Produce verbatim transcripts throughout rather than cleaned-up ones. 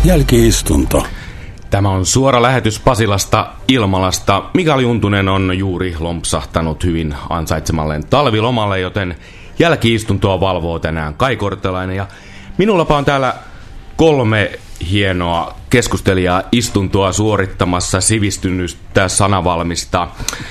Jälki-istunto. Tämä on suora lähetys Pasilasta Ilmalasta. Mikael Juntunen on juuri lompsahtanut hyvin ansaitsemalleen talvilomalle, joten jälki-istuntoa valvoo tänään Kai Kortelainen. Ja minullapa on täällä kolme hienoa keskustelijaa istuntoa suorittamassa sivistynystä sanavalmista.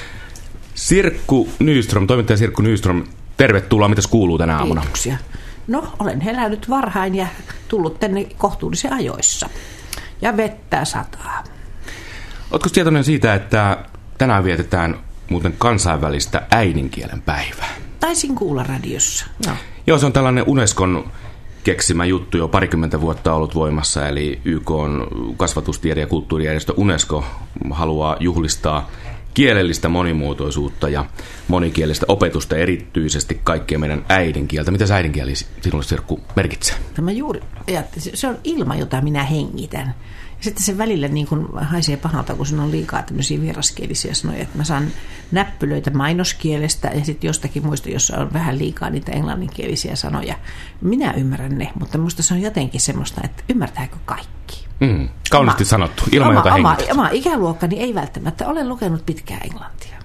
Sirkku Nyström, toimittaja Sirkku Nyström, tervetuloa. Mitäs kuuluu tänä aamuna? Kiitoksia. No, olen herännyt varhain ja tullut tänne kohtuullisen ajoissa. Ja vettä sataa. Oletko tietoinen siitä, että tänään vietetään muuten kansainvälistä äidinkielen päivää? Taisin kuulla radiossa. No. Joo, se on tällainen Unescon keksimä juttu, jo parikymmentä vuotta ollut voimassa, eli Y K:n kasvatustiede- ja kulttuurijärjestö UNESCO haluaa juhlistaa kielellistä monimuotoisuutta ja monikielistä opetusta, erityisesti kaikkea meidän äidinkieltä. Mitä äidinkieli sinulle, Sirkku, merkitsee? Tämä juuri ajattelin, se on ilma, jota minä hengitän. Ja sitten se välillä niin kuin haisee pahalta, kun siinä on liikaa tämmöisiä vieraskielisiä sanoja, että mä saan näppylöitä mainoskielestä ja sitten jostakin muista, jossa on vähän liikaa niitä englanninkielisiä sanoja. Minä ymmärrän ne, mutta minusta se on jotenkin semmoista, että ymmärtääkö kaikki? Mm, kauniisti oma, sanottu, ilman oma, jota oma, hengität. oma ikäluokkani ei välttämättä ole lukenut pitkää englantia.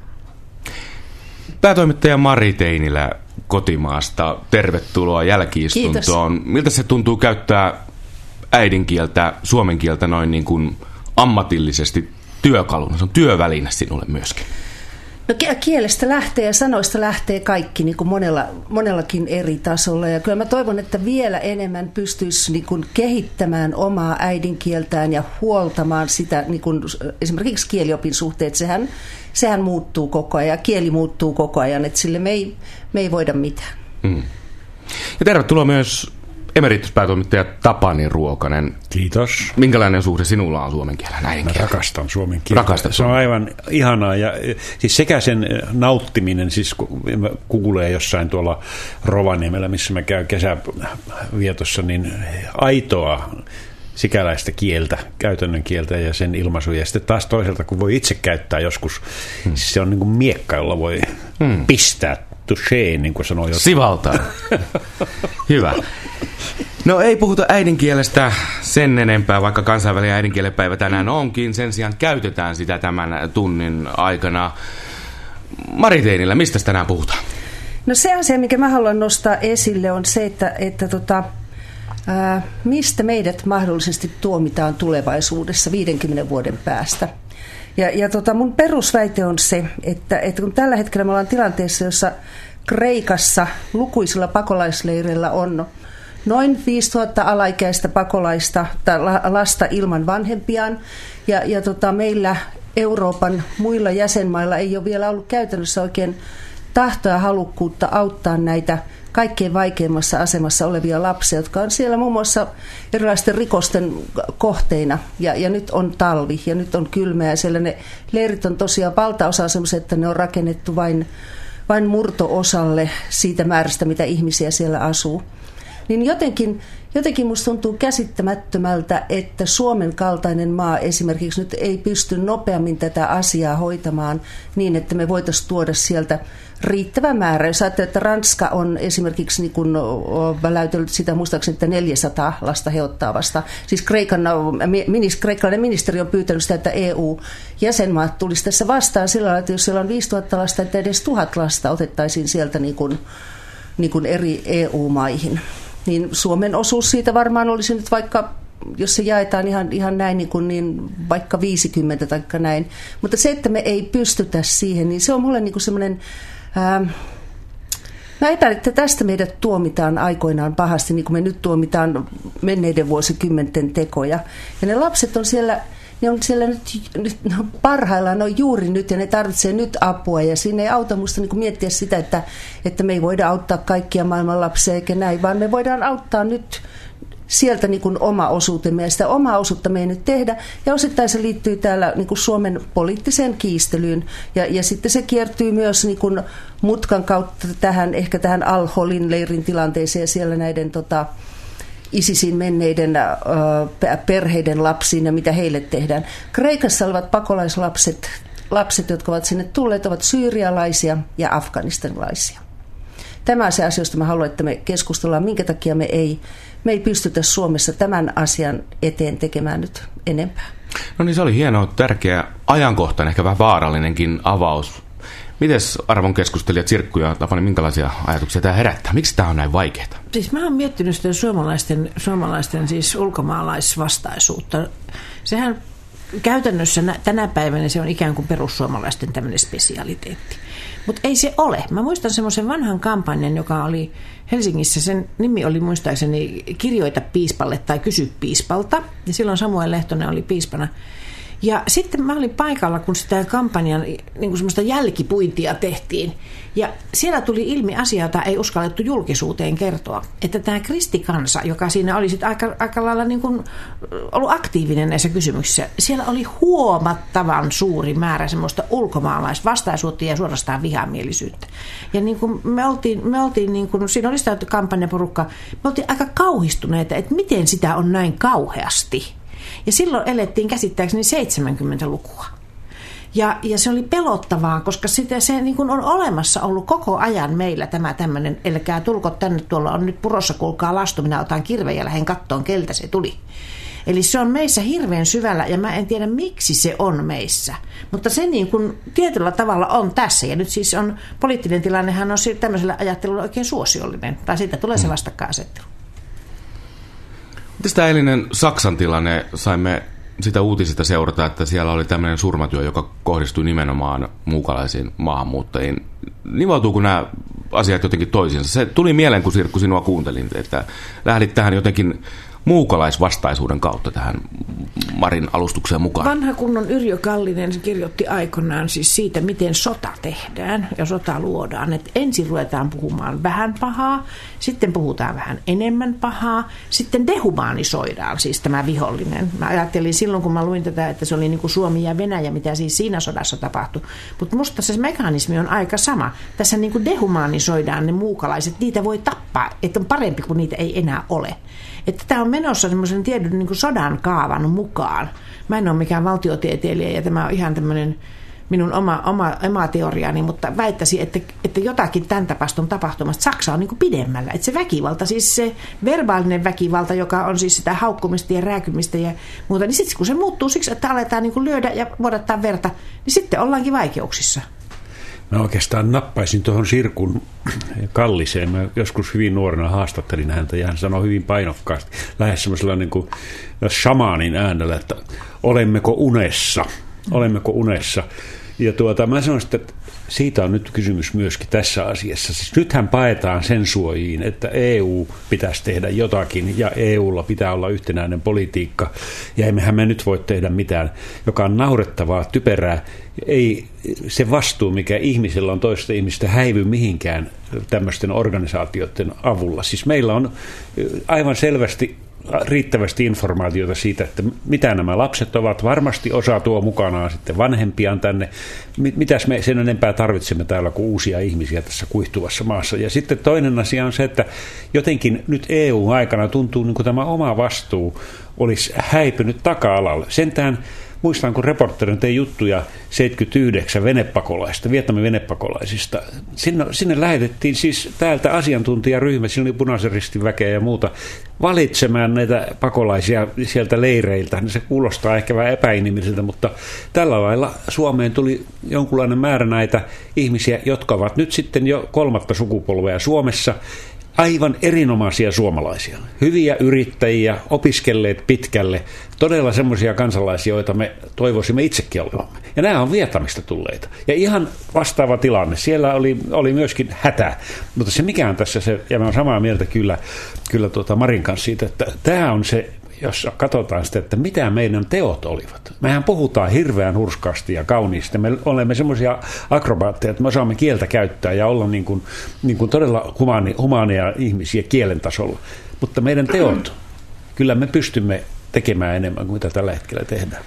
Päätoimittaja Mari Teinilä kotimaasta, tervetuloa jälki-istuntoon. Kiitos. Miltä se tuntuu käyttää äidinkieltä, suomen kieltä noin niin kuin ammatillisesti työkaluna? Se on työväline sinulle myöskin. No kielestä lähtee ja sanoista lähtee kaikki niin kuin monella, monellakin eri tasolla. Ja kyllä mä toivon, että vielä enemmän pystyisi niin kuin kehittämään omaa äidinkieltään ja huoltamaan sitä, niin kuin esimerkiksi kieliopin suhteet. Sehän, sehän muuttuu koko ajan ja kieli muuttuu koko ajan, että sille me ei, me ei voida mitään. Mm. Ja tervetuloa myös emerituspäätoimittaja Tapani Ruokanen. Kiitos. Minkälainen suhde sinulla on suomen kielen äidinkieltä? Mä rakastan suomen kieltä. Rakastat se on aivan ihanaa. Ja, siis sekä sen nauttiminen, siis kun kuulee jossain tuolla Rovaniemellä, missä mä käyn kesävietossa, niin aitoa sikäläistä kieltä, käytännön kieltä ja sen ilmaisuja. Ja sitten taas toisaalta, kun voi itse käyttää joskus, hmm. siis se on niin kuin miekka, jolla voi hmm. pistää toucheen, niin kuin sanoo jotain. Sivaltaa. Hyvä. No ei puhuta äidinkielestä sen enempää, vaikka kansainvälinen äidinkielenpäivä tänään onkin. Sen sijaan käytetään sitä tämän tunnin aikana. Mari Teinilä, mistä tänään puhutaan? No se asia, mikä mä haluan nostaa esille, on se, että, että tota, ää, mistä meidät mahdollisesti tuomitaan tulevaisuudessa viidenkymmenen vuoden päästä. Ja, ja tota, mun perusväite on se, että, että kun tällä hetkellä me ollaan tilanteessa, jossa Kreikassa lukuisilla pakolaisleireillä on noin viisituhatta alaikäistä pakolaista tai lasta ilman vanhempiaan. Ja, ja tota, meillä Euroopan muilla jäsenmailla ei ole vielä ollut käytännössä oikein tahtoa ja halukkuutta auttaa näitä kaikkein vaikeimmassa asemassa olevia lapsia, jotka on siellä muun muassa erilaisten rikosten kohteina. Ja, ja nyt on talvi ja nyt on kylmä ja siellä ne leirit on tosiaan valtaosa semmoisia, että ne on rakennettu vain, vain murto-osalle siitä määrästä, mitä ihmisiä siellä asuu. Niin jotenkin, jotenkin musta tuntuu käsittämättömältä, että Suomen kaltainen maa esimerkiksi nyt ei pysty nopeammin tätä asiaa hoitamaan niin, että me voitaisiin tuoda sieltä riittävä määrä. Jos ajattelee, että Ranska on esimerkiksi niin kun väläytellyt sitä muistaakseni, että neljäsataa lasta he ottaa vasta. Siis Kreikan, kreikkalainen ministeri on pyytänyt sitä, että E U-jäsenmaat tulisi tässä vastaan sillä lailla, että jos siellä on viisituhatta lasta, että edes tuhat lasta otettaisiin sieltä niin kun, niin kun eri E U-maihin. Niin Suomen osuus siitä varmaan olisi nyt vaikka, jos se jaetaan ihan, ihan näin, niin, kuin niin vaikka viisikymmentä tai näin. Mutta se, että me ei pystytä siihen, niin se on mulle niin kuin semmoinen, ää, mä epäilen, että tästä meidät tuomitaan aikoinaan pahasti, niin kuin me nyt tuomitaan menneiden vuosikymmenten tekoja. Ja ne lapset on siellä, ne on siellä nyt, nyt no parhaillaan, ne on juuri nyt ja ne tarvitsee nyt apua. Ja siinä ei auta musta niin kuin miettiä sitä, että, että me ei voida auttaa kaikkia maailman lapsia eikä näin, vaan me voidaan auttaa nyt sieltä niin kuin oma osuutemme, ja sitä omaa osuutta me ei nyt tehdä, ja osittain se liittyy täällä niin kuin Suomen poliittiseen kiistelyyn, ja, ja sitten se kiertyy myös niin kuin mutkan kautta tähän, ehkä tähän Al-Holin leirin tilanteeseen, ja siellä näiden tota, ISISin menneiden ö, perheiden lapsiin, ja mitä heille tehdään. Kreikassa olevat pakolaislapset, lapset, jotka ovat sinne tulleet, ovat syyrialaisia ja afganistanilaisia. tämä on se asia, josta mä haluan, että me keskustellaan, minkä takia me ei, me ei pystytä Suomessa tämän asian eteen tekemään nyt enempää. No niin, se oli hieno, tärkeä, ajankohtainen, ehkä vähän vaarallinenkin avaus. Mites arvon keskustelijat Sirkku ja Tapani, minkälaisia ajatuksia tämä herättää? Miksi tämä on näin vaikeaa? Siis mä oon miettinyt sitä suomalaisten, suomalaisten siis ulkomaalaisvastaisuutta. Sehän käytännössä tänä päivänä se on ikään kuin perussuomalaisten tämmöinen spesialiteetti. Mutta ei se ole. Mä muistan semmoisen vanhan kampanjan, joka oli Helsingissä. Sen nimi oli muistaakseni Kirjoita piispalle tai Kysy piispalta. Ja silloin Samuel Lehtonen oli piispana. Ja sitten mä olin paikalla, kun sitä kampanjan niin kuin semmoista jälkipuintia tehtiin. Ja siellä tuli ilmi asia, jota ei uskallettu julkisuuteen kertoa. Että tämä kristikansa, joka siinä oli sit aika, aika lailla niin kuin ollut aktiivinen näissä kysymyksissä, siellä oli huomattavan suuri määrä semmoista ulkomaalaisvastaisuutta ja suorastaan vihamielisyyttä. Ja niin kuin me oltiin, me oltiin niin kuin, siinä oli sitä kampanjaporukka, me oltiin aika kauhistuneita, että miten sitä on näin kauheasti. Ja silloin elettiin käsittääkseni seitsemänkymmentälukua. Ja, ja se oli pelottavaa, koska sitä, se niin kuin on olemassa ollut koko ajan meillä tämä tämmöinen, älkää tulko tänne, tuolla on nyt purossa, kuulkaa lastu, minä otan kirveen ja lähden kattoon, keltä se tuli. Eli se on meissä hirveän syvällä ja mä en tiedä miksi se on meissä. Mutta se niin kuin tietyllä tavalla on tässä ja nyt siis on, poliittinen tilannehan on tämmöisellä ajattelulla oikein suosiollinen, tai siitä tulee se vastakkainasettelu. Miten tämä eilinen Saksan tilanne, saimme sitä uutisista seurata, että siellä oli tämmöinen surmatyö, joka kohdistui nimenomaan muukalaisiin maahanmuuttajiin. Nivoutuuko nämä asiat jotenkin toisiinsa? Se tuli mieleen, kun Sirkku sinua kuuntelin, että lähdit tähän jotenkin muukalaisvastaisuuden kautta tähän Marin alustukseen mukaan. Vanha kunnon Yrjö Kallinen kirjoitti aikoinaan siis siitä, miten sota tehdään ja sota luodaan. Että ensin ruvetaan puhumaan vähän pahaa, sitten puhutaan vähän enemmän pahaa, sitten dehumanisoidaan siis tämä vihollinen. Mä ajattelin silloin, kun mä luin tätä, että se oli niin kuin Suomi ja Venäjä, mitä siis siinä sodassa tapahtui. Mutta musta se mekanismi on aika sama. Tässä niin kuin dehumanisoidaan ne muukalaiset, niitä voi tappaa, että on parempi, kun niitä ei enää ole. Että tämä on menossa semmoisen tiedon niin kuin sodan kaavan mukaan. Mä en ole mikään valtiotieteilijä ja tämä on ihan tämmöinen minun oma, oma, oma teoriani, mutta väittäisin, että, että jotakin tämän tapasta on tapahtumassa. Saksa on niin kuin pidemmällä. Että se väkivalta, siis se verbaalinen väkivalta, joka on siis sitä haukkumista ja rääkymistä ja muuta, niin sitten kun se muuttuu siksi, että aletaan niin kuin lyödä ja vuodattaa verta, niin sitten ollaankin vaikeuksissa. Mä oikeastaan nappaisin tuohon Sirkun Kalliseen. Mä joskus hyvin nuorena haastattelin häntä ja hän sanoi hyvin painokkaasti, lähes semmoisella niin kuin shamaanin äänellä, että olemmeko unessa, olemmeko unessa. Ja tuota, mä sanoisin, että siitä on nyt kysymys myöskin tässä asiassa. Siis nythän paetaan sen suojiin, että E U pitäisi tehdä jotakin ja E Ulla pitää olla yhtenäinen politiikka. Ja emmehän me nyt voi tehdä mitään, joka on naurettavaa, typerää. Ei se vastuu, mikä ihmisellä on toista ihmistä, häivy mihinkään tämmöisten organisaatioiden avulla. Siis meillä on aivan selvästi riittävästi informaatiota siitä, että mitä nämä lapset ovat. Varmasti osa tuo mukanaan sitten vanhempiaan tänne. Mitäs me sen enempää tarvitsemme täällä kuin uusia ihmisiä tässä kuihtuvassa maassa. Ja sitten toinen asia on se, että jotenkin nyt E U-aikana tuntuu niin kuin tämä oma vastuu olisi häipynyt taka-alalle. Sentään muistan, kun reporterin tein juttuja seitsemänkymmentäyhdeksän venepakolaista, Vietnamin venepakolaisista. Sinne, sinne lähetettiin siis täältä asiantuntijaryhmä, siinä oli Punaisen Ristin väkeä ja muuta, valitsemaan näitä pakolaisia sieltä leireiltä. Se kuulostaa ehkä vähän epäinhimilliseltä, mutta tällä lailla Suomeen tuli jonkunlainen määrä näitä ihmisiä, jotka ovat nyt sitten jo kolmatta sukupolvea Suomessa. Aivan erinomaisia suomalaisia, hyviä yrittäjiä, opiskelleet pitkälle, todella semmoisia kansalaisia, joita me toivoisimme itsekin olevamme. Ja nämä on Vietnamista tulleita. Ja ihan vastaava tilanne. Siellä oli, oli myöskin hätä, mutta se mikä on tässä se, ja mä olen samaa mieltä kyllä, kyllä tuota Marin kanssa siitä, että tämä on se, jos katsotaan sitä, että mitä meidän teot olivat. Mehän puhutaan hirveän hurskaasti ja kauniisti. Me olemme semmoisia akrobaatteja, että me osaamme kieltä käyttää ja olla niin kuin, niin kuin todella humaani, humaaneja ihmisiä kielen tasolla. Mutta meidän teot, kyllä me pystymme tekemään enemmän kuin mitä tällä hetkellä tehdään.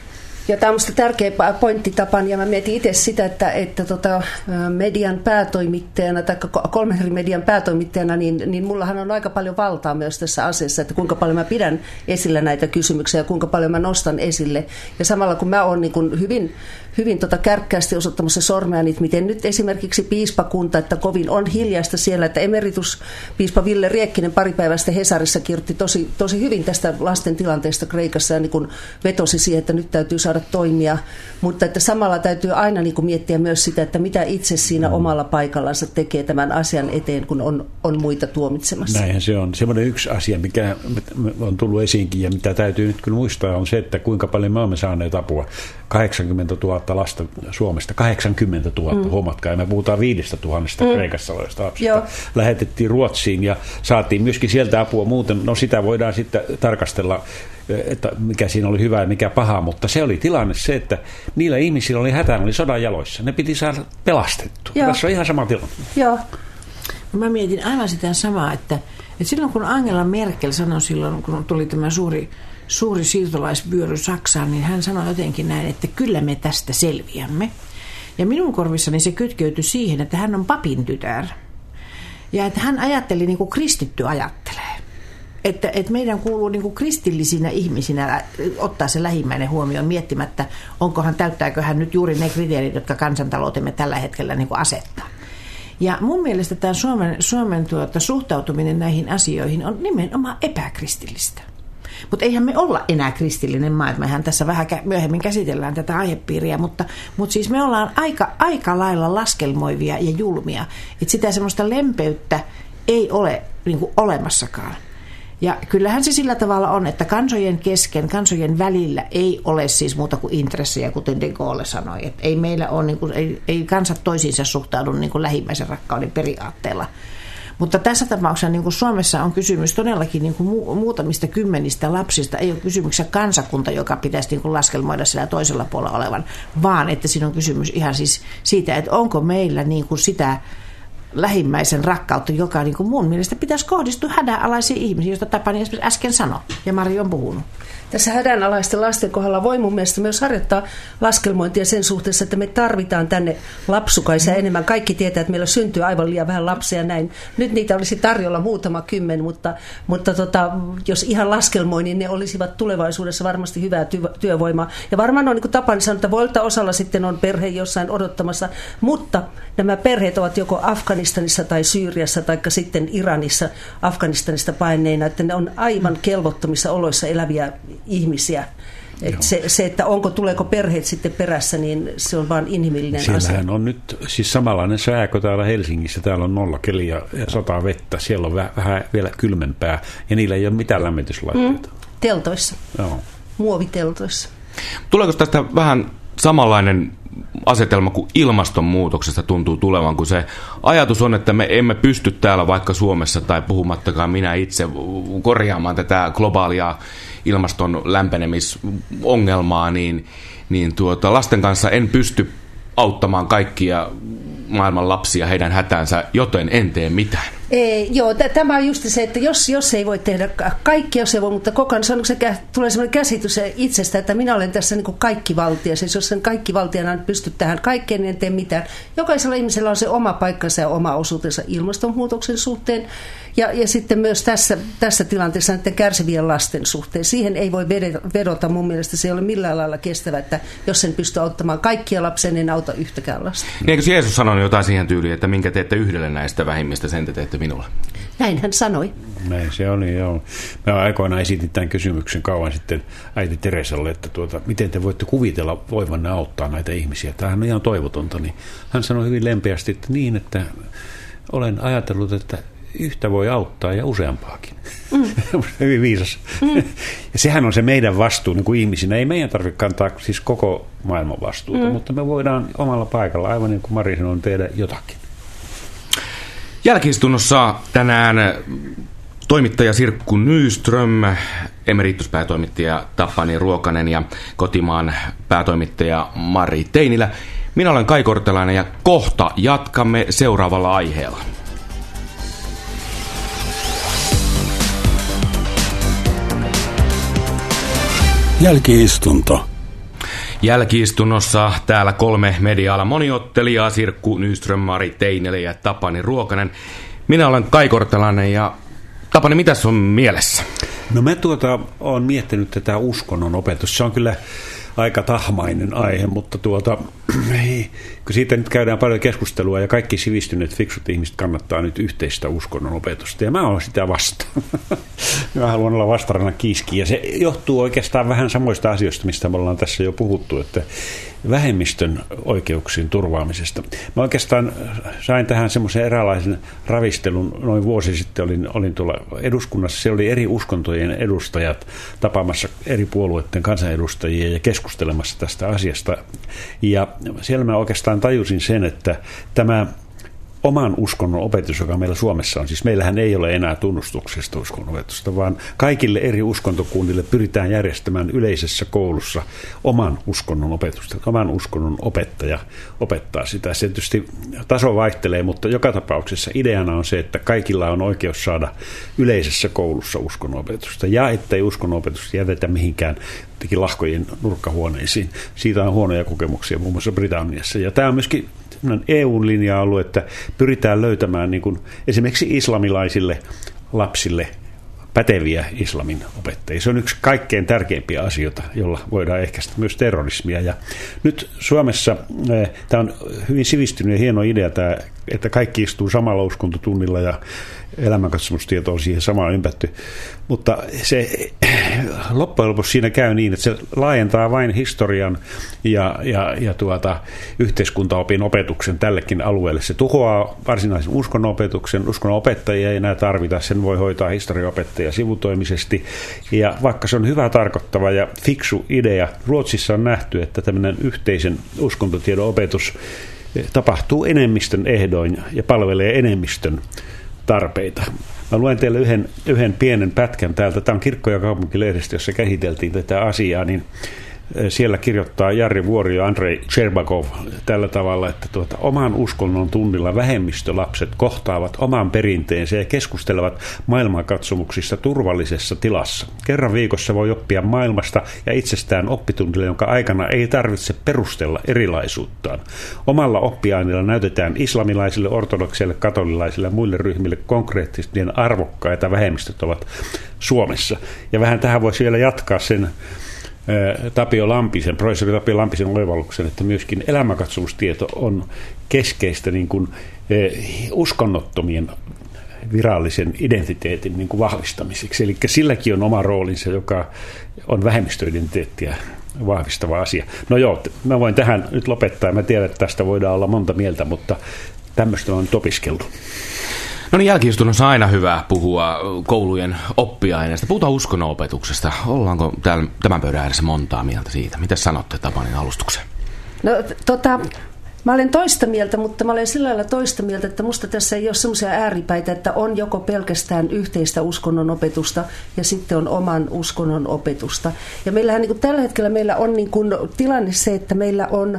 Ja tämä on minusta tärkeä pointti, Tapani, ja mä mietin itse sitä, että, että tota, median päätoimittajana tai kolmen eri median päätoimittajana, niin, niin mullahan on aika paljon valtaa myös tässä asiassa, että kuinka paljon mä pidän esillä näitä kysymyksiä ja kuinka paljon mä nostan esille. Ja samalla kun mä oon niin kuin hyvin, hyvin tota kärkkäästi osoittamassa sormea, niin miten nyt esimerkiksi piispakunta, että kovin on hiljaista siellä, että emerituspiispa Ville Riekkinen paripäiväistä Hesarissa kirjoitti tosi, tosi hyvin tästä lasten tilanteesta Kreikassa ja niin kuin vetosi siihen, että nyt täytyy saada toimia, mutta että samalla täytyy aina niin kuin miettiä myös sitä, että mitä itse siinä omalla paikallansa tekee tämän asian eteen, kun on, on muita tuomitsemassa. Näinhän se on. Semmoinen yksi asia, mikä on tullut esiinkin ja mitä täytyy nyt kyllä muistaa, on se, että kuinka paljon me olemme saaneet apua. kahdeksankymmentätuhatta lasta Suomesta, kahdeksankymmentätuhatta, mm. huomatkaa, ja me puhutaan viidestä tuhannesta mm. Kreikassa olevista lapsista. Joo. Lähetettiin Ruotsiin ja saatiin myöskin sieltä apua muuten. No sitä voidaan sitten tarkastella, että mikä siinä oli hyvä ja mikä paha, mutta se oli tilanne se, että niillä ihmisillä oli hätä, oli sodan jaloissa. Ne piti saada pelastettua. Joo. Tässä on ihan sama tilanne. Joo. Mä mietin aivan sitä samaa, että, että silloin kun Angela Merkel sanoi silloin, kun tuli tämä suuri, suuri siirtolaisvyöry Saksaan, niin hän sanoi jotenkin näin, että kyllä me tästä selviämme. Ja minun korvissani se kytkeytyi siihen, että hän on papin tytär. Ja että hän ajatteli niin kuin kristitty ajattelee. Että, että meidän kuuluu niin kuin kristillisinä ihmisinä ottaa se lähimmäinen huomioon miettimättä, onkohan, täyttääkö hän nyt juuri ne kriteerit, jotka kansantaloutemme tällä hetkellä niin kuin asettaa. Ja mun mielestä tämä Suomen, Suomen tuota, suhtautuminen näihin asioihin on nimenomaan epäkristillistä. Mutta eihän me olla enää kristillinen maa. Mehän tässä vähän myöhemmin käsitellään tätä aihepiiriä, mutta, mutta siis me ollaan aika, aika lailla laskelmoivia ja julmia. Että sitä semmoista lempeyttä ei ole niin kuin olemassakaan. Ja kyllähän se sillä tavalla on, että kansojen kesken, kansojen välillä ei ole siis muuta kuin intressejä, kuten de Gaulle sanoi. Että ei meillä ole, niin kuin, ei, ei kansat toisiinsa suhtaudu niin kuin lähimmäisen rakkauden periaatteella. Mutta tässä tapauksessa niin kuin Suomessa on kysymys todellakin niin kuin muutamista kymmenistä lapsista. Ei ole kysymyksessä kansakunta, joka pitäisi niin kuin laskelmoida siellä toisella puolella olevan, vaan että siinä on kysymys ihan siis siitä, että onko meillä niin kuin sitä lähimmäisen rakkautta, joka niin kuin mun mielestä pitäisi kohdistua hädänalaisiin ihmisiin, joista Tapani esimerkiksi äsken sanoi, ja Mari on puhunut. Tässä hädänalaisten lasten kohdalla voi mun mielestä myös harjoittaa laskelmointia sen suhteessa, että me tarvitaan tänne lapsukaisia mm. enemmän. Kaikki tietää, että meillä syntyy aivan liian vähän lapsia näin. Nyt niitä olisi tarjolla muutama kymmen, mutta, mutta tota, jos ihan laskelmoin, niin ne olisivat tulevaisuudessa varmasti hyvää ty- työvoimaa. Ja varmaan on niin kuin Tapani sanoi, että voilta osalla sitten on perhe jossain odottamassa, mutta nämä perheet ovat joko Afganistanissa tai Syyriassa tai sitten Iranissa Afganistanista paineina, että ne on aivan kelvottomissa oloissa eläviä ihmisiä. Et se, se, että onko, tuleeko perheet sitten perässä, niin se on vain inhimillinen Siellähän asia. Siellähän on nyt siis samanlainen sääkö täällä Helsingissä. Täällä on nollakeli ja sataa vettä. Siellä on vähän vielä kylmempää ja niillä ei ole mitään lämmityslaitteita. Mm. Teltoissa. Joo. Muoviteltoissa. Tuleeko tästä vähän samanlainen asetelma kuin ilmastonmuutoksesta tuntuu tulevan, kun se ajatus on, että me emme pysty täällä vaikka Suomessa tai puhumattakaan minä itse korjaamaan tätä globaalia ilmaston lämpenemisongelmaa, niin, niin tuota, lasten kanssa en pysty auttamaan kaikkia maailman lapsia heidän hätänsä, joten en tee mitään. Ei, joo, t- tämä on just se, että jos, jos ei voi tehdä kaikki, jos ei voi, mutta koko ajan se, kä- tulee sellainen käsitys itsestä, että minä olen tässä niin kuin kaikkivaltia. Siis jos sen kaikkivaltiana en pysty tähän kaikkeen, niin en tee mitään. Jokaisella ihmisellä on se oma paikkansa ja oma osuutensa ilmastonmuutoksen suhteen ja, ja sitten myös tässä, tässä tilanteessa näiden kärsivien lasten suhteen. Siihen ei voi vedota, mun mielestä se ei ole millään lailla kestävä, että jos sen pystyy auttamaan kaikkia lapsia, niin en auta yhtäkään lasta. Niin eikö Jeesus sanonut jotain siihen tyyliin, että minkä teette yhdelle näistä vähimmistä, sen te teette minulle? Näin hän sanoi. Näin se oli, joo. Mä aikoinaan esitin tämän kysymyksen kauan sitten äiti Teresalle, että tuota, miten te voitte kuvitella voivanne auttaa näitä ihmisiä. Tämähän on ihan toivotonta. Niin hän sanoi hyvin lempeästi, että niin, että olen ajatellut, että yhtä voi auttaa ja useampaakin. Mm. Hyvin viisas. Mm. Ja sehän on se meidän vastuu niin kuin ihmisinä. Ei meidän tarvitse kantaa siis koko maailman vastuuta, mm. mutta me voidaan omalla paikalla, aivan niin kuin Mari sanoi, tehdä jotakin. Jälki-istunnossa tänään toimittaja Sirkku Nyström, emerituspäätoimittaja Tapani Ruokanen ja kotimaan päätoimittaja Mari Teinilä. Minä olen Kai Kortelainen ja kohta jatkamme seuraavalla aiheella. Jälki-istunto. Jälkiistunnossa täällä kolme media-alan moniottelijaa, Sirkku Nyström, Mari Teinele ja Tapani Ruokanen. Minä olen Kai Kortelainen ja Tapani, mitäs on mielessä? No mä tuota, olen miettinyt tätä uskonnon opetusta. Se on kyllä aika tahmainen aihe, mutta tuota, kun siitä nyt käydään paljon keskustelua ja kaikki sivistyneet fiksut ihmiset kannattaa nyt yhteistä uskonnon opetusta ja mä olen sitä vastaan. Mä haluan olla vastarana kiiski ja se johtuu oikeastaan vähän samoista asioista, mistä me ollaan tässä jo puhuttu, että vähemmistön oikeuksien turvaamisesta. Mä oikeastaan sain tähän semmoisen eräänlaisen ravistelun noin vuosi sitten, olin, olin tuolla eduskunnassa, se oli eri uskontojen edustajat tapaamassa eri puolueiden kansanedustajia ja keskustelemassa tästä asiasta. Ja siellä mä oikeastaan tajusin sen, että tämä oman uskonnon opetus, joka meillä Suomessa on, siis meillähän ei ole enää tunnustuksesta uskonnon opetusta, vaan kaikille eri uskontokunnille pyritään järjestämään yleisessä koulussa oman uskonnon opetusta. Oman uskonnon opettaja opettaa sitä. Se tietysti taso vaihtelee, mutta joka tapauksessa ideana on se, että kaikilla on oikeus saada yleisessä koulussa uskonnon opetusta ja ettei uskonnon opetusta jätetä mihinkään lahkojen nurkkahuoneisiin. Siitä on huonoja kokemuksia muun muassa Britanniassa. Ja tämä on myöskin E U-linja ollut, että pyritään löytämään niin kuin esimerkiksi islamilaisille lapsille päteviä islamin opettajia. Se on yksi kaikkein tärkeimpiä asioita, jolla voidaan ehkäistä myös terrorismia. Ja nyt Suomessa tämä on hyvin sivistynyt ja hieno idea, tämä, että kaikki istuu samalla uskontotunnilla ja elämänkatsomustieto on siihen samaan ympätty. Mutta se loppujen lopuksi siinä käy niin, että se laajentaa vain historian ja, ja, ja tuota, yhteiskuntaopin opetuksen tällekin alueelle. Se tuhoaa varsinaisen uskonnon opetuksen. Uskonnon opettajia ei enää tarvita, sen voi hoitaa historiaopettaja sivutoimisesti. Ja vaikka se on hyvä tarkoittava ja fiksu idea, Ruotsissa on nähty, että tämmöinen yhteisen uskontotiedon opetus tapahtuu enemmistön ehdoin ja palvelee enemmistön tarpeita. Mä luen teille yhden, yhden pienen pätkän täältä. Tämä on Kirkko- ja kaupunkilehdestä, jossa käsiteltiin tätä asiaa, niin siellä kirjoittaa Jari Vuori ja Andrei Cherbakov tällä tavalla, että tuota, oman uskonnon tunnilla vähemmistölapset kohtaavat oman perinteensä ja keskustelevat maailmankatsomuksista turvallisessa tilassa. Kerran viikossa voi oppia maailmasta ja itsestään oppitunnilla, jonka aikana ei tarvitse perustella erilaisuuttaan. Omalla oppiaineella näytetään islamilaisille, ortodokseille, katolilaisille ja muille ryhmille konkreettisesti, niin arvokkaita vähemmistöt ovat Suomessa. Ja vähän tähän voisi vielä jatkaa sen Tapio Lampisen, professori Tapio Lampisen oivalluksen, että myöskin elämänkatsomustieto on keskeistä niin kuin, eh, uskonnottomien virallisen identiteetin niin kuin vahvistamiseksi. Eli silläkin on oma roolinsa, joka on vähemmistöidentiteettiä vahvistava asia. No joo, mä voin tähän nyt lopettaa. Mä tiedän, että tästä voidaan olla monta mieltä, mutta tämmöistä on nyt opiskeltu. No niin, jälkiistunnossa on aina hyvä puhua koulujen oppiaineista. Puhutaan uskonnonopetuksesta. Ollaanko täällä tämän pöydän ääressä montaa mieltä siitä? Mitä sanotte Tapanin alustukseen? No tota, mä olen toista mieltä, mutta mä olen sillä lailla toista mieltä, että musta tässä ei ole semmoisia ääripäitä, että on joko pelkästään yhteistä uskonnon opetusta ja sitten on oman uskonnon opetusta. Ja meillähän niin kuin tällä hetkellä meillä on niin kuin tilanne se, että meillä on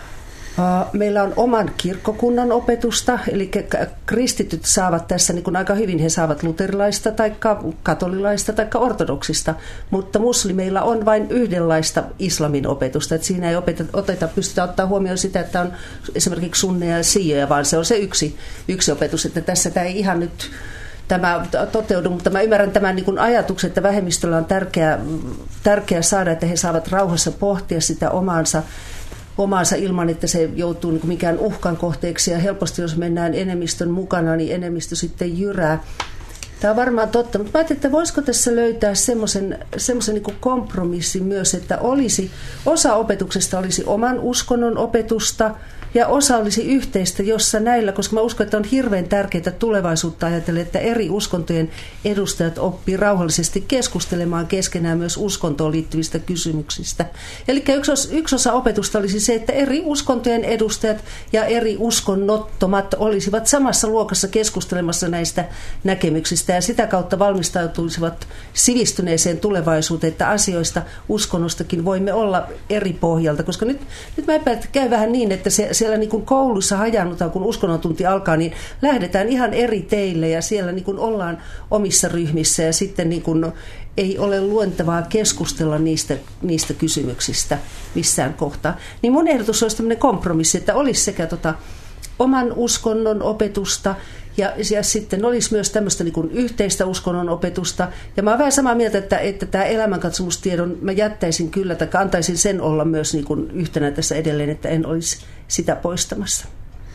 Meillä on oman kirkkokunnan opetusta, eli kristityt saavat tässä niin kuin aika hyvin, he saavat luterilaista tai katolilaista tai ortodoksista, mutta muslimeilla on vain yhdenlaista islamin opetusta, että siinä ei opeta, oteta, pystytä ottaa huomioon sitä, että on esimerkiksi sunneja ja siijoja, vaan se on se yksi, yksi opetus, että tässä tämä ei ihan nyt tämä toteudu, mutta mä ymmärrän tämän niin kuin ajatuksen, että vähemmistöllä on tärkeää, tärkeää saada, että he saavat rauhassa pohtia sitä omaansa omaansa ilman, että se joutuu niin kuin mikään uhkan kohteeksi, ja helposti jos mennään enemmistön mukana, niin enemmistö sitten jyrää. Tämä on varmaan totta, mutta mä ajattelin, että voisiko tässä löytää semmoisen, semmoisen niin kuin kompromissin myös, että olisi, osa opetuksesta olisi oman uskonnon opetusta ja osa olisi yhteistä, jossa näillä, koska mä uskon, että on hirveän tärkeää tulevaisuutta ajatella, että eri uskontojen edustajat oppii rauhallisesti keskustelemaan keskenään myös uskontoon liittyvistä kysymyksistä. Eli yksi osa, yksi osa opetusta olisi se, että eri uskontojen edustajat ja eri uskonnottomat olisivat samassa luokassa keskustelemassa näistä näkemyksistä ja sitä kautta valmistautuisivat sivistyneeseen tulevaisuuteen, että asioista uskonnostakin voimme olla eri pohjalta, koska nyt, nyt mä epäilen, että käy vähän niin, että se, se siellä niin kuin koulussa hajannutaan, kun uskonnon tunti alkaa, niin lähdetään ihan eri teille ja siellä niin kuin ollaan omissa ryhmissä ja sitten niin kuin ei ole luontevaa keskustella niistä, niistä kysymyksistä missään kohtaa. Niin mun ehdotus olisi tämmöinen kompromissi, että olisi sekä tota oman uskonnon opetusta ja, ja sitten olisi myös tämmöistä niin kuin yhteistä uskonnon opetusta. Ja mä oon vähän samaa mieltä, että, että tämä elämänkatsomustiedon mä jättäisin kyllä, tai antaisin sen olla myös niin kuin yhtenä tässä edelleen, että en olisi sitä poistamassa.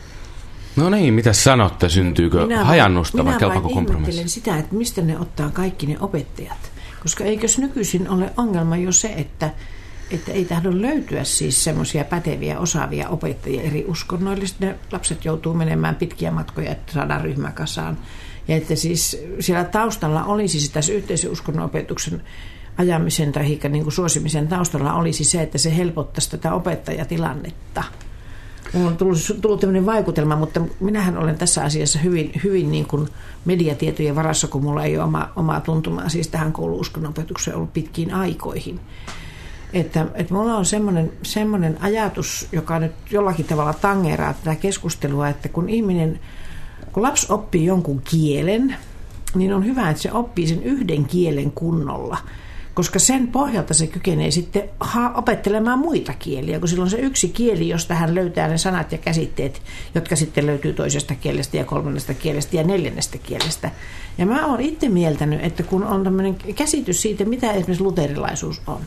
No niin, mitä sanotte? Syntyykö minä hajannusta vai kelpaako kompromissi? Minä vain ihmettelen sitä, että mistä ne ottaa kaikki ne opettajat. Koska eikös nykyisin ole ongelma jo se, että, että ei tahdo löytyä siis semmoisia päteviä, osaavia opettajia eri uskonnoille. Sitten ne lapset joutuu menemään pitkiä matkoja, että saadaan ryhmä kasaan. Ja että siis siellä taustalla olisi sitä yhteisen uskonnon opetuksen ajamisen tai niin kuin suosimisen taustalla olisi se, että se helpottaisi tätä opettajatilannetta. Minulla on tullut, tullut tämmöinen vaikutelma, mutta minähän olen tässä asiassa hyvin, hyvin niin kuin mediatietojen varassa, kun minulla ei ole oma, omaa tuntumaa siis tähän koulu-uskonnonopetukseen ollut pitkiin aikoihin. Että, että minulla on semmoinen, semmoinen ajatus, joka nyt jollakin tavalla tangeeraa tätä keskustelua, että kun ihminen, kun lapsi oppii jonkun kielen, niin on hyvä, että se oppii sen yhden kielen kunnolla. Koska sen pohjalta se kykenee sitten opettelemaan muita kieliä, kun silloin se yksi kieli, josta hän löytää ne sanat ja käsitteet, jotka sitten löytyy toisesta kielestä ja kolmannesta kielestä ja neljännestä kielestä. Ja mä oon itse mieltänyt, että kun on tämmöinen käsitys siitä, mitä esimerkiksi luterilaisuus on,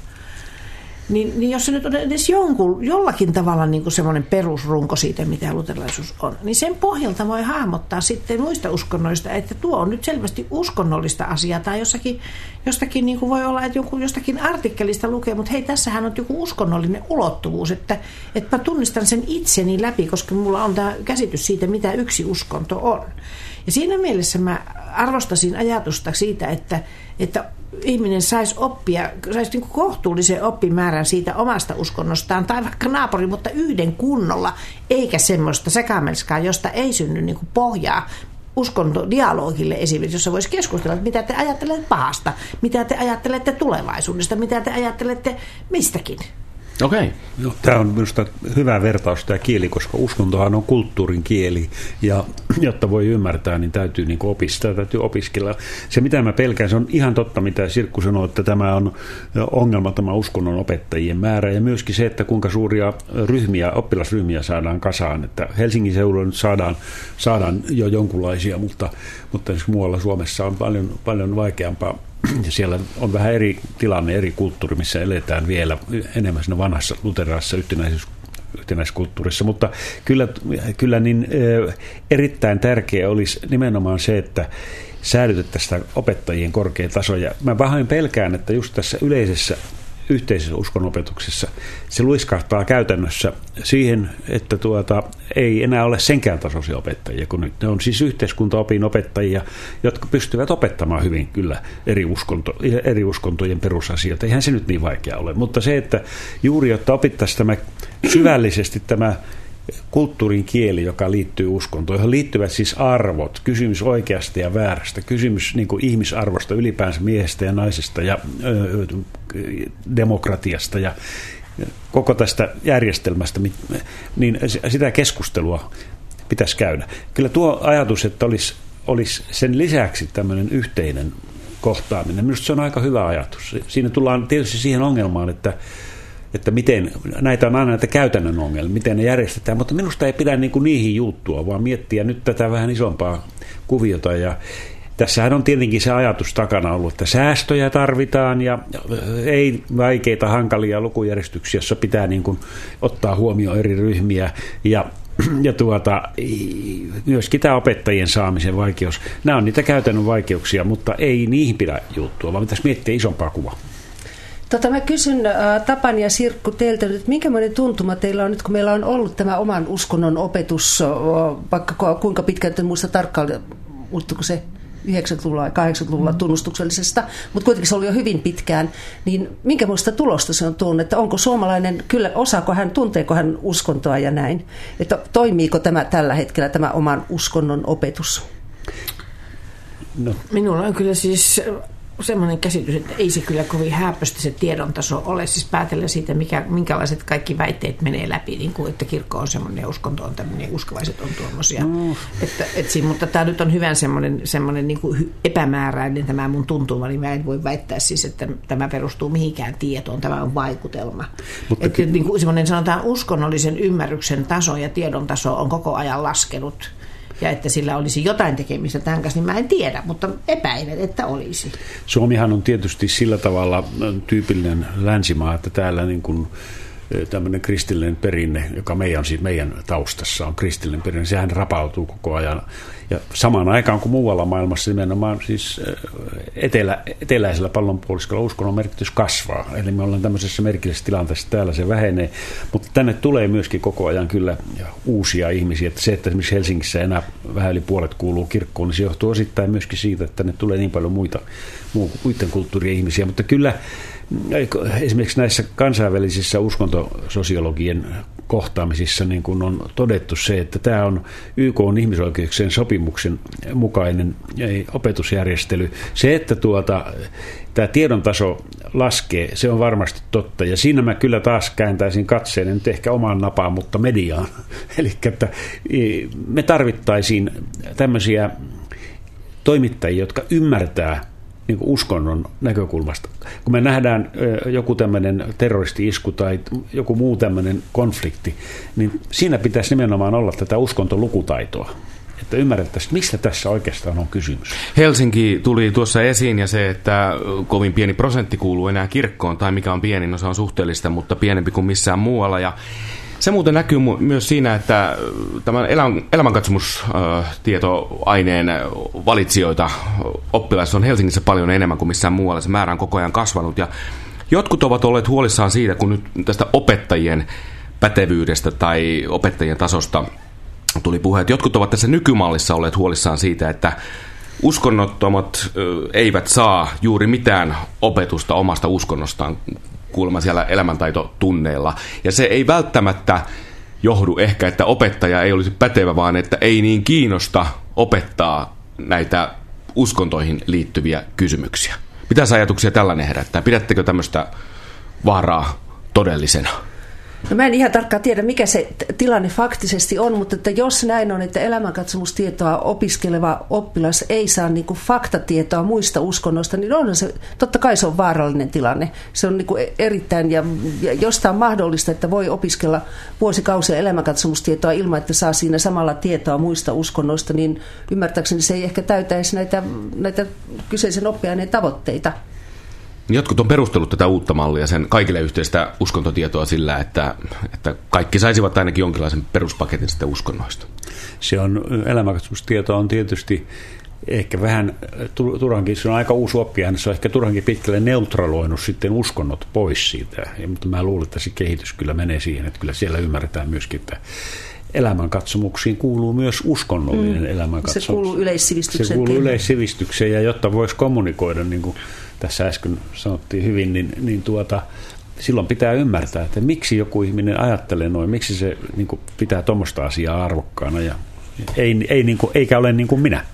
Niin, niin jos se nyt on edes jonkun, jollakin tavalla niin kuin semmoinen perusrunko siitä, mitä luterilaisuus on, niin sen pohjalta voi hahmottaa sitten muista uskonnoista, että tuo on nyt selvästi uskonnollista asiaa, tai jossakin, jostakin niin kuin voi olla, että joku, jostakin artikkelista lukee, mutta hei, tässähän on joku uskonnollinen ulottuvuus, että, että mä tunnistan sen itseni läpi, koska mulla on tämä käsitys siitä, mitä yksi uskonto on. Ja siinä mielessä mä arvostasin ajatusta siitä, että, että ihminen saisi oppia, saisi niin kuin kohtuullisen oppimäärän siitä omasta uskonnostaan tai vaikka naapuri, mutta yhden kunnolla, eikä semmoista sekamelskaa, josta ei synny niin kuin pohjaa uskontodialogille esimerkiksi, jossa voisi keskustella, että mitä te ajattelette pahasta, mitä te ajattelette tulevaisuudesta, mitä te ajattelette mistäkin. Okei. No, tämä on minusta hyvä vertaus tämä kieli, koska uskontohan on kulttuurin kieli, ja jotta voi ymmärtää, niin täytyy niin opistaa, täytyy opiskella. Se, mitä mä pelkään, se on ihan totta, mitä Sirkku sanoi, että tämä on ongelma, tämä uskonnon opettajien määrä, ja myöskin se, että kuinka suuria ryhmiä, oppilasryhmiä saadaan kasaan. Että Helsingin seudulla nyt saadaan, saadaan jo jonkunlaisia, mutta, mutta muualla Suomessa on paljon, paljon vaikeampaa. Ja siellä on vähän eri tilanne, eri kulttuuri, missä eletään vielä enemmän siinä vanhassa luterilaisessa yhtenäisyys, yhtenäiskulttuurissa. Mutta kyllä, kyllä niin, äh, erittäin tärkeää olisi nimenomaan se, että säilytettäisiin opettajien korkea taso. Ja mä vähän pelkään, että just tässä yleisessä yhteisessä uskonopetuksessa se luiskahtaa käytännössä siihen, että tuota, ei enää ole senkään tasoisia opettajia, kun nyt ne on siis yhteiskuntaopin opettajia, jotka pystyvät opettamaan hyvin kyllä eri, uskonto, eri uskontojen perusasioita. Eihän se nyt niin vaikea ole, mutta se, että juuri jotta opittaisiin tämä syvällisesti tämä kulttuurin kieli, joka liittyy uskontoon, johon liittyvät siis arvot, kysymys oikeasta ja väärästä, kysymys niin kuin ihmisarvosta ylipäänsä miehestä ja naisesta ja ö, demokratiasta ja koko tästä järjestelmästä, niin sitä keskustelua pitäisi käydä. Kyllä tuo ajatus, että olisi, olisi sen lisäksi tämmöinen yhteinen kohtaaminen, minusta se on aika hyvä ajatus. Siinä tullaan tietysti siihen ongelmaan, että että miten, näitä on aina näitä käytännön ongelmia, miten ne järjestetään, mutta minusta ei pidä niinku niihin juuttua, vaan miettiä nyt tätä vähän isompaa kuviota. Ja tässähän on tietenkin se ajatus takana ollut, että säästöjä tarvitaan ja ei vaikeita, hankalia lukujärjestyksiä, jossa pitää niinku ottaa huomioon eri ryhmiä ja ja tuota, myöskin tämä opettajien saamisen vaikeus. Nämä on niitä käytännön vaikeuksia, mutta ei niihin pidä juuttua, vaan pitäisi miettiä isompaa kuvaa. Tota, mä kysyn äh, Tapani ja Sirkku teiltä, että minkälainen tuntuma teillä on nyt, kun meillä on ollut tämä oman uskonnon opetus, äh, vaikka kuinka pitkään, en muista tarkkaan, muistuuko se yhdeksänkymmentäluvulla ja kahdeksankymmentäluvulla tunnustuksellisesta, mutta kuitenkin se oli jo hyvin pitkään, niin minkä muista tulosta se on tuonut, että onko suomalainen, kyllä osaako hän, tunteeko hän uskontoa ja näin, että toimiiko tämä tällä hetkellä tämä oman uskonnon opetus? No. Minulla on kyllä siis semmoinen käsitys, että ei se kyllä kovin hääpöstä se tiedon taso ole, siis päätellä siitä, mikä, minkälaiset kaikki väitteet menee läpi, niin kuin, että kirkko on semmoinen ja uskonto on tämmöinen ja uskovaiset on tuommoisia. Mm. Että, et siinä, mutta tämä nyt on hyvän semmoinen, semmoinen niin kuin epämääräinen tämä mun tuntuma, niin mä en voi väittää siis, että tämä perustuu mihinkään tietoon, tämä on vaikutelma. Mutta että niin kuin semmoinen sanotaan uskonnollisen ymmärryksen taso ja tiedon taso on koko ajan laskenut. Ja että sillä olisi jotain tekemistä tämän kanssa, niin mä en tiedä, mutta epäilen, että olisi. Suomihan on tietysti sillä tavalla tyypillinen länsimaa, että täällä niin kuin tämmöinen kristillinen perinne, joka meidän, siis meidän taustassa on kristillinen perinne, sehän rapautuu koko ajan. Ja samaan aikaan kuin muualla maailmassa nimenomaan siis etelä, eteläisellä pallonpuoliskolla uskonnon merkitys kasvaa. Eli me ollaan tämmöisessä merkillisessä tilanteessa, täällä se vähenee, mutta tänne tulee myöskin koko ajan kyllä uusia ihmisiä. Että se, että esimerkiksi Helsingissä enää vähän yli puolet kuuluu kirkkoon, niin se johtuu osittain myöskin siitä, että tänne tulee niin paljon muita, muiden kulttuurien ihmisiä. Mutta kyllä esimerkiksi näissä kansainvälisissä uskontososiologien kohtaamisissa niin kun on todettu se, että tämä on Y K:n ihmisoikeuksien sopimuksen mukainen opetusjärjestely. Se, että tuota, tämä tiedon taso laskee, se on varmasti totta. Ja siinä mä kyllä taas kääntäisin katseen, nyt ehkä omaan napaan, mutta mediaan. Eli että me tarvittaisiin tämmöisiä toimittajia, jotka ymmärtää niin kuin uskonnon näkökulmasta. Kun me nähdään joku tämmöinen terroristi-isku tai joku muu tämmöinen konflikti, niin siinä pitäisi nimenomaan olla tätä uskontolukutaitoa, että ymmärrettäisiin, mistä tässä oikeastaan on kysymys. Helsinki tuli tuossa esiin ja se, että kovin pieni prosentti kuuluu enää kirkkoon, tai mikä on pieni, no se on suhteellista, mutta pienempi kuin missään muualla. Ja se muuten näkyy myös siinä, että tämän elämänkatsomustietoaineen valitsijoita oppilaissa on Helsingissä paljon enemmän kuin missään muualla. Se määrä on koko ajan kasvanut ja jotkut ovat olleet huolissaan siitä, kun nyt tästä opettajien pätevyydestä tai opettajien tasosta tuli puhe, että jotkut ovat tässä nykymallissa olleet huolissaan siitä, että uskonnottomat eivät saa juuri mitään opetusta omasta uskonnostaan kuulemma siellä elämäntaitotunneilla. Ja se ei välttämättä johdu ehkä, että opettaja ei olisi pätevä, vaan että ei niin kiinnosta opettaa näitä uskontoihin liittyviä kysymyksiä. Mitä ajatuksia tällainen herättää? Pidättekö tämmöistä vaaraa todellisena? No mä en ihan tarkkaan tiedä, mikä se tilanne faktisesti on, mutta että jos näin on, että elämänkatsomustietoa opiskeleva oppilas ei saa niin kuin faktatietoa muista uskonnoista, niin on se, totta kai se on vaarallinen tilanne. Se on niin kuin erittäin, ja, ja jostain mahdollista, että voi opiskella vuosikausia elämänkatsomustietoa ilman, että saa siinä samalla tietoa muista uskonnoista, niin ymmärtääkseni se ei ehkä täytäisi näitä, näitä kyseisen oppiaineen tavoitteita. Jotkut on perustellut tätä uutta mallia, sen kaikille yhteistä uskontotietoa sillä, että, että kaikki saisivat ainakin jonkinlaisen peruspaketin sitä uskonnoista. Se on, elämänkatsomustietoa on tietysti ehkä vähän turhankin, se on aika uusi oppija, se on ehkä turhankin pitkälle neutraloinut sitten uskonnot pois siitä. Ja, mutta mä luulen, että se kehitys kyllä menee siihen, että kyllä siellä ymmärretään myöskin, että elämänkatsomuksiin kuuluu myös uskonnollinen mm. elämänkatsomus. Se kuuluu yleissivistykseen. Se kuuluu yleissivistykseen, ja jotta voisi kommunikoida, niin kuin tässä äsken sanottiin hyvin, niin, niin tuota, silloin pitää ymmärtää, että miksi joku ihminen ajattelee noin, miksi se niin kuin pitää tuommoista asiaa arvokkaana, ja ei, ei, niin kuin, eikä ole niin kuin minä.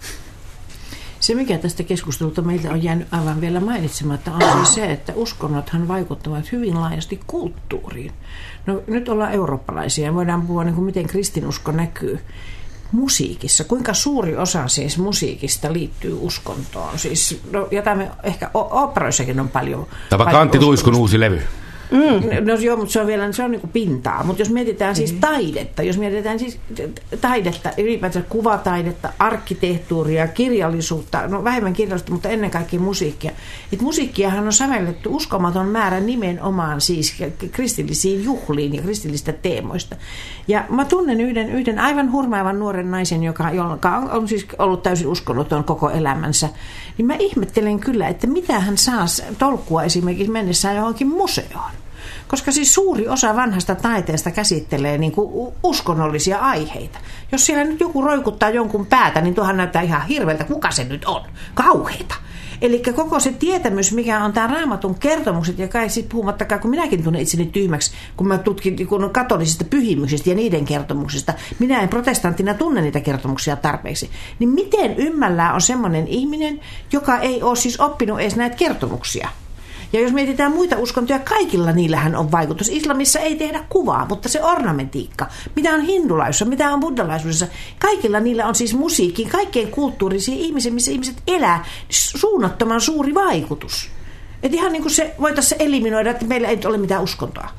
Se, mikä tästä keskustelulta meiltä on jäänyt aivan vielä mainitsematta, on siis se, että uskonnothan vaikuttavat hyvin laajasti kulttuuriin. No, nyt ollaan eurooppalaisia ja voidaan puhua, niin kuin miten kristinusko näkyy musiikissa. Kuinka suuri osa siis musiikista liittyy uskontoon? Siis, no, jotain ehkä oopperoissakin on paljon. Tämä vaikka Antti Tuiskun uusi levy. Mm. No joo, mutta se on vielä se on niin kuin pintaa. Mutta jos mietitään siis taidetta, jos mietitään siis taidetta, ylipäätään kuvataidetta, arkkitehtuuria, kirjallisuutta, no vähemmän kirjallisuutta, mutta ennen kaikkea musiikkia. Et musiikkiahan on sävelletty uskomaton määrä nimenomaan siis kristillisiin juhliin ja kristillistä teemoista. Ja mä tunnen yhden, yhden aivan hurmaavan nuoren naisen, joka, joka on, on siis ollut täysin uskonnoton koko elämänsä. Niin mä ihmettelen kyllä, että mitä hän saa tolkkua esimerkiksi mennessään johonkin museoon. Koska siis suuri osa vanhasta taiteesta käsittelee niin kuin uskonnollisia aiheita. Jos siellä nyt joku roikuttaa jonkun päätä, niin tuohan näyttää ihan hirveältä. Kuka se nyt on? Kauheita. Eli koko se tietämys, mikä on tämä Raamatun kertomukset, ja kai sitten puhumattakaan, kun minäkin tunnen itseni tyhmäksi, kun mä tutkin kun katolisista pyhimyksistä ja niiden kertomuksista, minä en protestanttina tunne niitä kertomuksia tarpeeksi, niin miten ymmällään on semmoinen ihminen, joka ei ole siis oppinut edes näitä kertomuksia? Ja jos mietitään muita uskontoja, kaikilla niillähän on vaikutus. Islamissa ei tehdä kuvaa, mutta se ornamentiikka, mitä on hindulaisuudessa, mitä on buddhalaisuudessa, kaikilla niillä on siis musiikkiin, kaikkein kulttuurisiin ihmisiin, missä ihmiset elää, suunnattoman suuri vaikutus. Että ihan niin kuin se voitaisiin eliminoida, että meillä ei ole mitään uskontoa.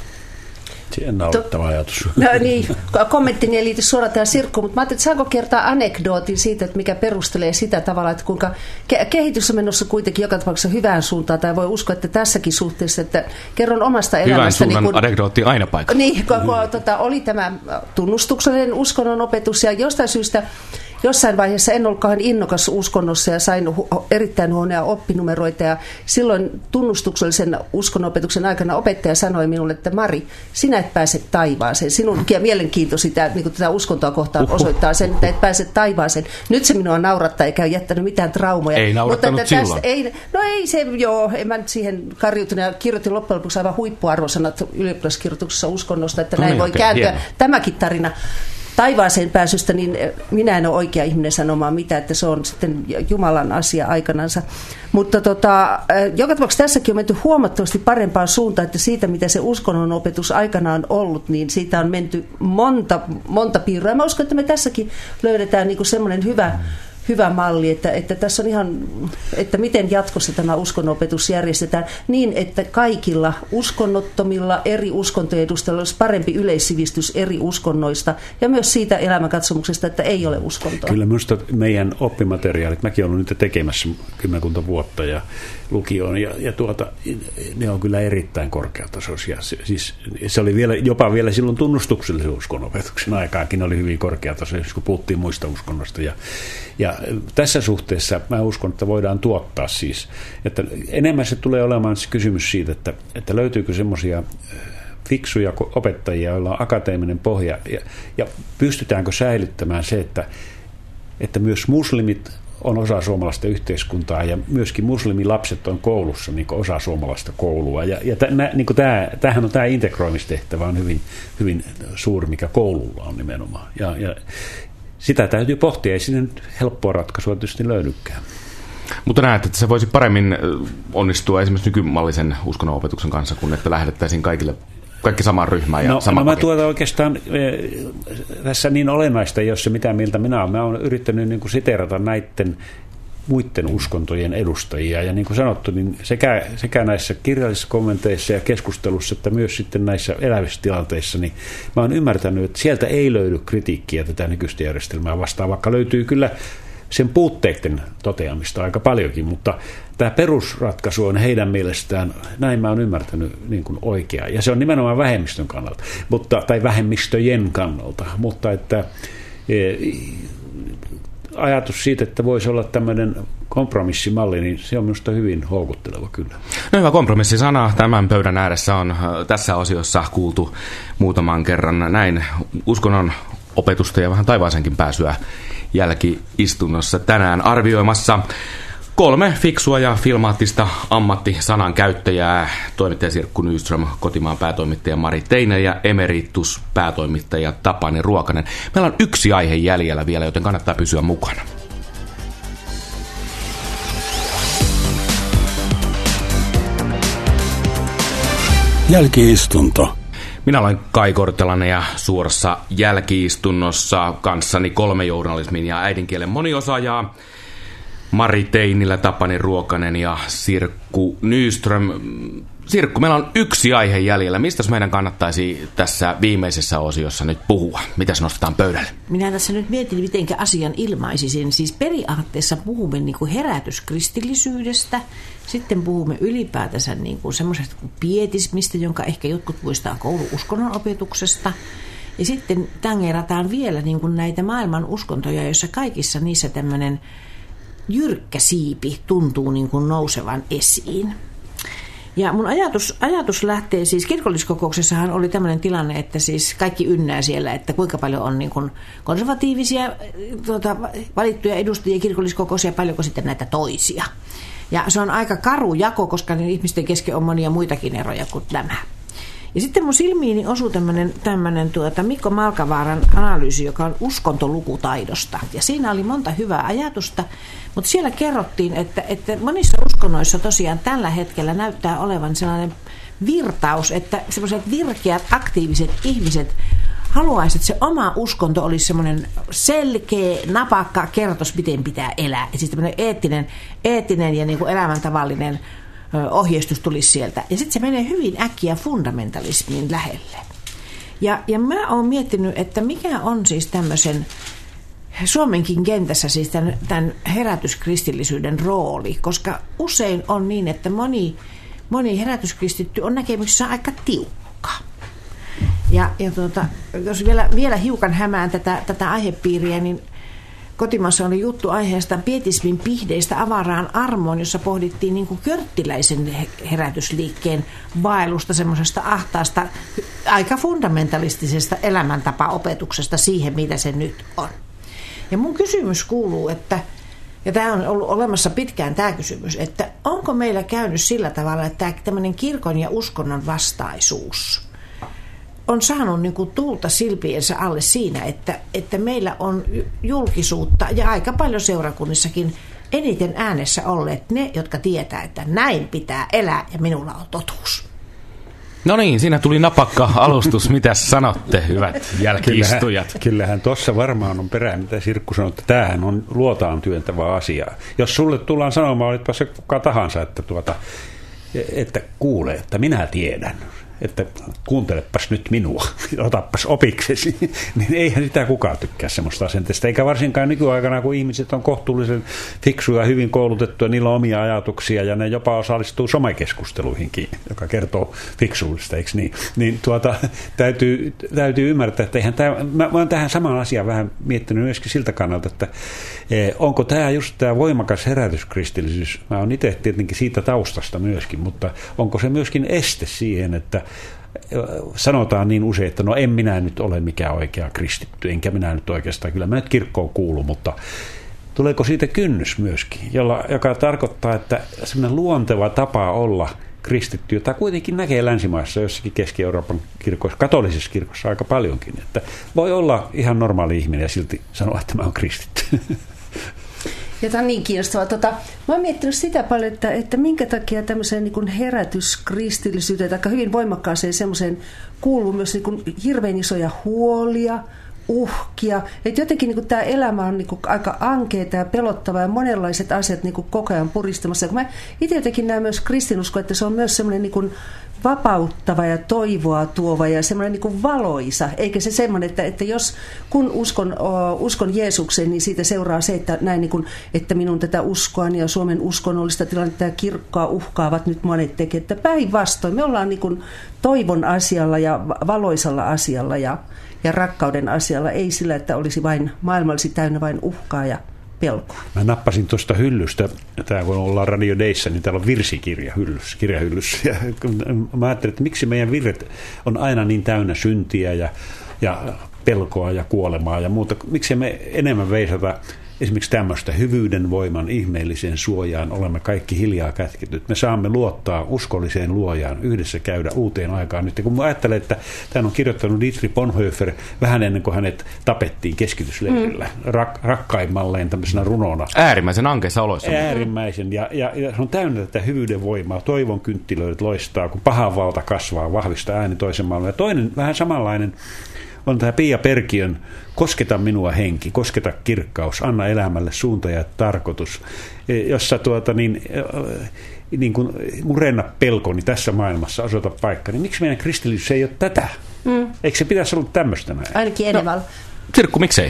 Nauttava ajatus. No niin, kommenttini ei liity suoraan tähän Sirkkuun, mutta mä ajattelin, että saanko kertaa anekdootin siitä, että mikä perustelee sitä tavalla, että kuinka ke- kehitys on menossa kuitenkin joka tapauksessa hyvään suuntaan, tai voi uskoa, että tässäkin suhteessa, että kerron omasta elämästä. Hyvän suunnan niin kun, anekdootti aina paikalla. Niin, kun, kun tota, oli tämä tunnustuksellinen uskonnonopetus, ja jostain syystä jossain vaiheessa en ollut kauhean innokas uskonnossa ja sain hu- erittäin huonoja oppinumeroita, ja silloin tunnustuksellisen uskonnonopetuksen aikana opettaja sanoi minulle, että Mari, sinä et pääse taivaaseen. Sinun mielenkiinto sitä, niin tätä uskontoa kohtaan osoittaa sen, että et pääse taivaaseen. Nyt se minua naurattaa eikä ole jättänyt mitään traumoja. Ei naurattanut mutta silloin. Ei, no ei se, joo, en mä nyt siihen karjutunut ja kirjoitin loppujen lopuksi aivan huippuarvosanat ylioppilaskirjoituksessa uskonnosta, että näin no niin, voi okay, kääntyä. Hieno. Tämäkin tarina taivaaseen pääsystä, niin minä en ole oikea ihminen sanomaan mitä, että se on sitten Jumalan asia aikanansa. Mutta tota, joka tapauksessa tässäkin on menty huomattavasti parempaan suuntaan, että siitä mitä se uskonnonopetus aikanaan on ollut, niin siitä on menty monta, monta piirroa. Ja mä uskon, että me tässäkin löydetään niin kuin semmoinen hyvä, hyvä malli, että, että tässä on ihan, että miten jatkossa tämä uskonnonopetus järjestetään niin, että kaikilla uskonnottomilla eri uskontojen edustajilla olisi parempi yleissivistys eri uskonnoista ja myös siitä elämänkatsomuksesta, että ei ole uskontoa. Kyllä minusta meidän oppimateriaalit, mäkin olen nyt tekemässä kymmenkunta vuotta ja lukioon ja, ja tuota, ne on kyllä erittäin korkeatasoisia. Siis, se oli vielä, jopa vielä silloin tunnustuksellisen uskonnonopetuksen aikaakin oli hyvin korkeatasoisia, kun puhuttiin muista uskonnoista ja, ja tässä suhteessa mä uskon, että voidaan tuottaa siis, että enemmän se tulee olemaan se kysymys siitä, että, että löytyykö semmoisia fiksuja opettajia, joilla on akateeminen pohja ja, ja pystytäänkö säilyttämään se, että, että myös muslimit on osa suomalaista yhteiskuntaa ja myöskin muslimilapset on koulussa niin kuin osa suomalaista koulua. Ja, ja tä, niin kuin tämä, tämähän on tämä integroimistehtävä on hyvin, hyvin suuri, mikä koululla on nimenomaan. Ja, ja sitä täytyy pohtia, ei sinne nyt helppoa ratkaisua tietysti löydykään. Mutta näet, että se voisi paremmin onnistua esimerkiksi nykymallisen uskonnonopetuksen kanssa, kun että lähdettäisiin kaikille kaikki samaan ryhmään ja no, sama no mä tuota oikeastaan tässä niin olennaista ei ole se, mitä mieltä minä olen. Mä olen yrittänyt niin kuin siteerata näiden muiden uskontojen edustajia. Ja niin kuin sanottu, niin sekä, sekä näissä kirjallisissa kommenteissa ja keskustelussa, että myös sitten näissä elävissä tilanteissa, niin mä olen ymmärtänyt, että sieltä ei löydy kritiikkiä tätä nykyistä järjestelmää vastaan, vaikka löytyy kyllä sen puutteiden toteamista aika paljonkin, mutta tämä perusratkaisu on heidän mielestään, näin mä oon ymmärtänyt, niin kuin oikea. Ja se on nimenomaan vähemmistön kannalta, mutta, tai vähemmistöjen kannalta, mutta että e, ajatus siitä, että voisi olla tämmöinen kompromissimalli, niin se on minusta hyvin houkutteleva kyllä. No hyvä kompromissisana tämän pöydän ääressä on tässä osiossa kuultu muutaman kerran näin uskonnon opetusta ja vähän taivaasenkin pääsyä jälki-istunnossa tänään arvioimassa kolme fiksua ja filmaattista ammattisanan käyttäjää, toimittaja Sirkku Nyström, kotimaan päätoimittaja Mari Teine ja emeritus päätoimittaja Tapani Ruokanen. Meillä on yksi aihe jäljellä vielä, joten kannattaa pysyä mukana. Jälki-istunto. Minä olen Kai Kortelainen ja suorassa jälki-istunnossa kanssani kolme journalismin ja äidinkielen moniosaajaa. Mari Teinilä, Tapani Ruokanen ja Sirkku Nyström. Sirkku, meillä on yksi aihe jäljellä. Mistä meidän kannattaisi tässä viimeisessä osiossa nyt puhua? Mitäs nostetaan pöydälle? Minä tässä nyt mietin, miten asian ilmaisisin. Siis periaatteessa puhumme niin kuin herätyskristillisyydestä. Sitten puhumme ylipäätänsä niin kuin semmoisesta kuin pietismistä, jonka ehkä jotkut muistaa kouluuskonnon opetuksesta. Ja sitten tangerataan vielä niin kuin näitä maailman uskontoja, joissa kaikissa niissä tämmöinen jyrkkä siipi tuntuu niin kuin nousevan esiin. Ja mun ajatus, ajatus lähtee siis, kirkolliskokouksessahan oli tämmöinen tilanne, että siis kaikki ynnää siellä, että kuinka paljon on niin kuin konservatiivisia tuota, valittuja edustajia kirkolliskokousia ja paljonko sitten näitä toisia. Ja se on aika karu jako, koska niin ihmisten kesken on monia muitakin eroja kuin nämä. Ja sitten mun silmiini osui tämmöinen, tämmöinen tuota Mikko Malkavaaran analyysi, joka on uskontolukutaidosta. Ja siinä oli monta hyvää ajatusta, mutta siellä kerrottiin, että, että monissa uskonnoissa tosiaan tällä hetkellä näyttää olevan sellainen virtaus, että semmoiset virkeät, aktiiviset ihmiset haluaisivat, että se oma uskonto olisi semmoinen selkeä, napakka kertos, miten pitää elää. Ja siis tämmöinen eettinen, eettinen ja niin kuin elämäntavallinen ohjeistus tulisi sieltä. Ja sitten se menee hyvin äkkiä fundamentalismiin lähelle. Ja, ja mä oon miettinyt, että mikä on siis tämmöisen Suomenkin kentässä siis tämän, tämän herätyskristillisyyden rooli, koska usein on niin, että moni, moni herätyskristitty on näkemyksessä aika tiukka. Ja, ja tuota, jos vielä, vielä hiukan hämään tätä, tätä aihepiiriä, niin kotimaassa oli juttu aiheesta pietismin pihdeistä avaraan armoon, jossa pohdittiin niin kuin körttiläisen herätysliikkeen vaellusta semmoisesta ahtaasta, aika fundamentalistisesta elämäntapaopetuksesta siihen, mitä se nyt on. Ja mun kysymys kuuluu, että, ja tämä on ollut olemassa pitkään tämä kysymys, että onko meillä käynyt sillä tavalla, että tämmöinen kirkon ja uskonnon vastaisuus on saanut niin kuin tuulta silpiensä alle siinä, että, että meillä on julkisuutta ja aika paljon seurakunnissakin eniten äänessä olleet ne, jotka tietää, että näin pitää elää ja minulla on totuus. No niin, siinä tuli napakka alustus. Mitäs sanotte, hyvät jälkiistujat? Kyllähän, kyllähän tuossa varmaan on perään, mitä Sirkku sanoi, että tämähän on luotaan työntävä asia. Jos sulle tullaan sanomaan, olitpa se kuka tahansa, että, tuota, että kuule, että minä tiedän, että kuuntelepas nyt minua, otappas opiksesi, niin eihän sitä kukaan tykkää semmoista asenteesta. Eikä varsinkaan nykyaikana, kun ihmiset on kohtuullisen fiksuja ja hyvin koulutettuja, niillä on omia ajatuksia ja ne jopa osallistuu somekeskusteluihinkin, joka kertoo fiksuudesta, eikö niin? Niin tuota, täytyy, täytyy ymmärtää, että eihän tämä, mä, mä oon tähän samaan asiaan vähän miettinyt myöskin siltä kannalta, että eh, onko tämä just tämä voimakas herätyskristillisyys, mä oon itse tietenkin siitä taustasta myöskin, mutta onko se myöskin este siihen, että sanotaan niin usein, että no en minä nyt ole mikään oikea kristitty, enkä minä nyt oikeastaan, kyllä mä nyt kirkkoon kuulu, mutta tuleeko siitä kynnys myöskin, jolla, joka tarkoittaa, että semmoinen luonteva tapa olla kristitty, jota kuitenkin näkee länsimaissa, jossakin Keski-Euroopan kirkoissa, katolisessa kirkossa aika paljonkin, että voi olla ihan normaali ihminen ja silti sanoa, että mä oon kristitty. Ja tämä on niin kiinnostavaa. Tota, mä oon miettinyt sitä paljon, että, että minkä takia tämmöiseen niin kuin herätyskristillisyyteen tai hyvin voimakkaaseen semmoiseen kuuluu myös niin kuin hirveän isoja huolia, uhkia. Että jotenkin niin kuin tämä elämä on niin kuin aika ankeeta ja pelottava ja monenlaiset asiat niin kuin koko ajan puristamassa. Ja kun mä itse jotenkin näen myös kristinusko, että se on myös semmoinen niin kuin vapauttava ja toivoa tuova ja semmoinen niin kuin valoisa, eikä se semmoinen, että, että jos kun uskon, uskon Jeesukseen, niin siitä seuraa se, että näin niin kuin, että minun tätä uskoani ja Suomen uskonnollista tilannetta ja kirkkoa uhkaavat nyt monet tekevät, että päinvastoin me ollaan niin kuin toivon asialla ja valoisalla asialla ja, ja rakkauden asialla, ei sillä, että olisi vain maailma olisi täynnä vain uhkaa ja pelkoa. Mä nappasin tuosta hyllystä, tää kun ollaan Radio Dayssä, niin täällä on virsikirja hyllyssä, kirjahyllyssä. Ja mä ajattelin, että miksi meidän virret on aina niin täynnä syntiä ja, ja pelkoa ja kuolemaa ja muuta. Miksi me enemmän veisata esimerkiksi tämmöistä hyvyyden voiman ihmeelliseen suojaan, olemme kaikki hiljaa kätketyt. Me saamme luottaa uskolliseen luojaan, yhdessä käydä uuteen aikaan. Nyt kun mä ajattelen, että tämän on kirjoittanut Dietrich Bonhoeffer vähän ennen kuin hänet tapettiin keskitysleirillä mm. rak- rakkaimmalleen tämmöisenä runona. Äärimmäisen ankeissa oloissa. Äärimmäisen. Ja, ja, ja se on täynnä tätä hyvyyden voimaa. Toivon kynttilöitä loistaa, kun pahan valta kasvaa, vahvistaa ääni toisen maailman. Ja toinen vähän samanlainen on tämä Pia Perkiön Kosketa minua henki, kosketa kirkkaus, anna elämälle suunta ja tarkoitus, jossa tuota niin, niin kuin murenna pelkoni tässä maailmassa, osoita paikka. Niin miksi meidän kristillisyys ei ole tätä? Mm. Eikö se pitäisi olla tämmöistä näin? Ainakin enemmän. No, Sirkku, miksei?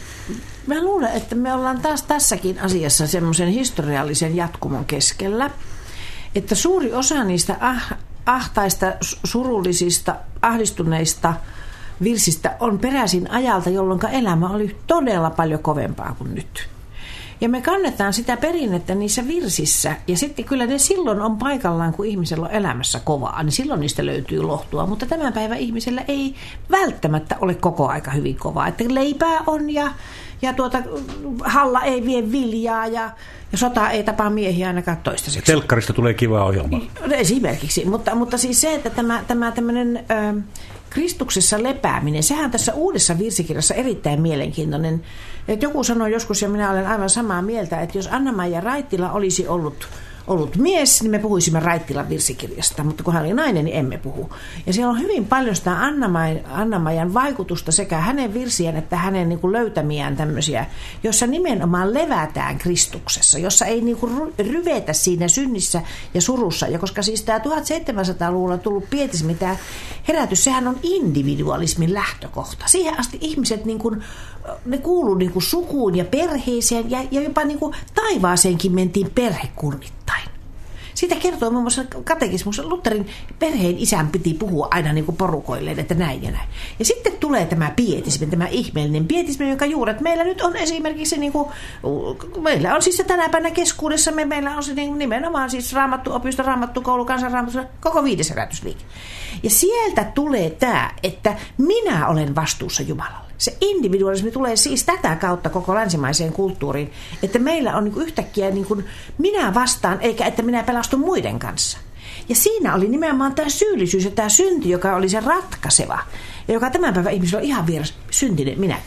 Mä luulen, että me ollaan taas tässäkin asiassa semmoisen historiallisen jatkumon keskellä, että suuri osa niistä ah, ahtaista, surullisista, ahdistuneista virsistä on peräisin ajalta, jolloin elämä oli todella paljon kovempaa kuin nyt. Ja me kannetaan sitä perinnettä niissä virsissä. Ja sitten kyllä ne silloin on paikallaan, kun ihmisellä on elämässä kovaa, niin silloin niistä löytyy lohtua. Mutta tämän päivän ihmisellä ei välttämättä ole koko aika hyvin kovaa. Että leipää on ja, ja tuota, halla ei vie viljaa ja, ja sota ei tapaa miehiä ainakaan toistaiseksi. Telkkarista tulee kiva ohjelma. Esimerkiksi. Mutta, mutta siis se, että tämä, tämä tämmöinen... Ö, Kristuksessa lepääminen, sehän on tässä uudessa virsikirjassa erittäin mielenkiintoinen. Että joku sanoi joskus, ja minä olen aivan samaa mieltä, että jos Anna-Maija Raittila olisi ollut, ollut mies, niin me puhuisimme Raittilan virsikirjasta, mutta kun hän oli nainen, niin emme puhu. Ja siellä on hyvin paljon sitä Anna-Maijan vaikutusta sekä hänen virsiään että hänen niin kuin löytämiään tämmöisiä, jossa nimenomaan levätään Kristuksessa, jossa ei niin kuin ryvetä siinä synnissä ja surussa. Ja koska siis tämä tuhatseitsemänsataaluvulla tullut pietismi, tämä herätys, sehän on individualismin lähtökohta. Siihen asti ihmiset niin kuin, ne kuuluu niin kuin sukuun ja perheeseen ja, ja jopa niin kuin taivaaseenkin mentiin perhekunnittain. Siitä kertoo muun muassa katekismus. Lutherin perheen isän piti puhua aina niin kuin porukoilleen, että näin ja näin. Ja sitten tulee tämä pietismi, tämä ihmeellinen pietismi, jonka juuret meillä nyt on esimerkiksi, niin kuin, meillä on siis se tänä päivänä keskuudessamme, meillä on se niin nimenomaan siis raamattuopisto, raamattukoulu, kansanraamattu, koko viides herätysliike. Ja sieltä tulee tämä, että minä olen vastuussa Jumalalle. Se individualismi tulee siis tätä kautta koko länsimaiseen kulttuuriin, että meillä on niin kuin yhtäkkiä niin kuin minä vastaan, eikä että minä pelastun muiden kanssa. Ja siinä oli nimenomaan tämä syyllisyys ja tämä synti, joka oli se ratkaiseva, ja joka tämän päivän ihmisellä on ihan vieras syntinen minäkö.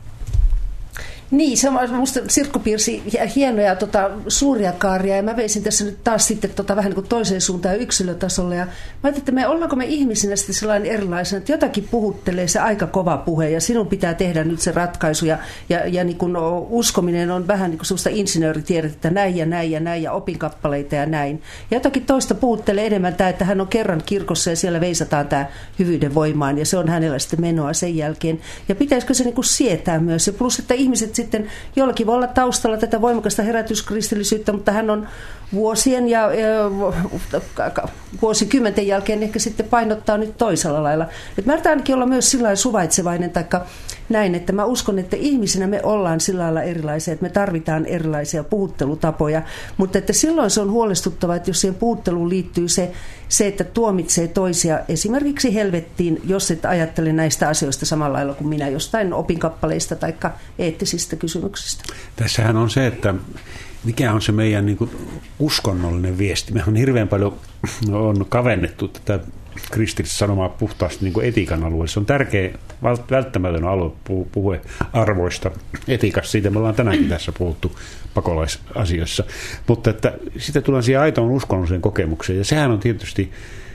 Niin, se on minusta Sirkku piirsi hienoja tota, suuria kaaria, ja mä veisin tässä nyt taas sitten tota, vähän niin kuin toiseen suuntaan yksilötasolle. Ja mä ajattelin, että me, ollaanko me ihmisinä sitten sellainen erilaisena, että jotakin puhuttelee se aika kova puhe, ja sinun pitää tehdä nyt se ratkaisu, ja, ja, ja niin kuin uskominen on vähän niin kuin sellaista insinööritiedettä, näin ja näin ja näin, ja opinkappaleita ja näin. Ja jotakin toista puhuttelee enemmän tämä, että hän on kerran kirkossa, ja siellä veisataan tämä hyvyyden voimaan, ja se on hänellä sitten menoa sen jälkeen. Ja pitäisikö se niin kuin sietää myös, ja plus, että ihmiset sitten jollakin voi olla taustalla tätä voimakasta herätyskristillisyyttä, mutta hän on vuosien ja, ja vuosikymmenten jälkeen ehkä sitten painottaa nyt toisella lailla. Et mä yritän ainakin olla myös sillä lailla suvaitsevainen, taikka näin, että mä uskon, että ihmisinä me ollaan sillä lailla erilaisia, että me tarvitaan erilaisia puhuttelutapoja, mutta että silloin se on huolestuttavaa, että jos siihen puhutteluun liittyy se, se, että tuomitsee toisia esimerkiksi helvettiin, jos et ajattele näistä asioista samalla lailla kuin minä jostain opinkappaleista tai eettisistä kysymyksistä. Tässähän on se, että mikä on se meidän niin kuin uskonnollinen viesti. Mehän on hirveän paljon on kavennettu tätä kristillistä sanomaa puhtaasti niin kuin etiikan alueella. Se on tärkeä, välttämätön alue puhua arvoista, etiikasta. Siitä me ollaan tänäänkin tässä puhuttu pakolaisasioissa. Mutta että sitten tullaan siihen aitoon uskonnolliseen kokemukseen. Ja sehän on tietysti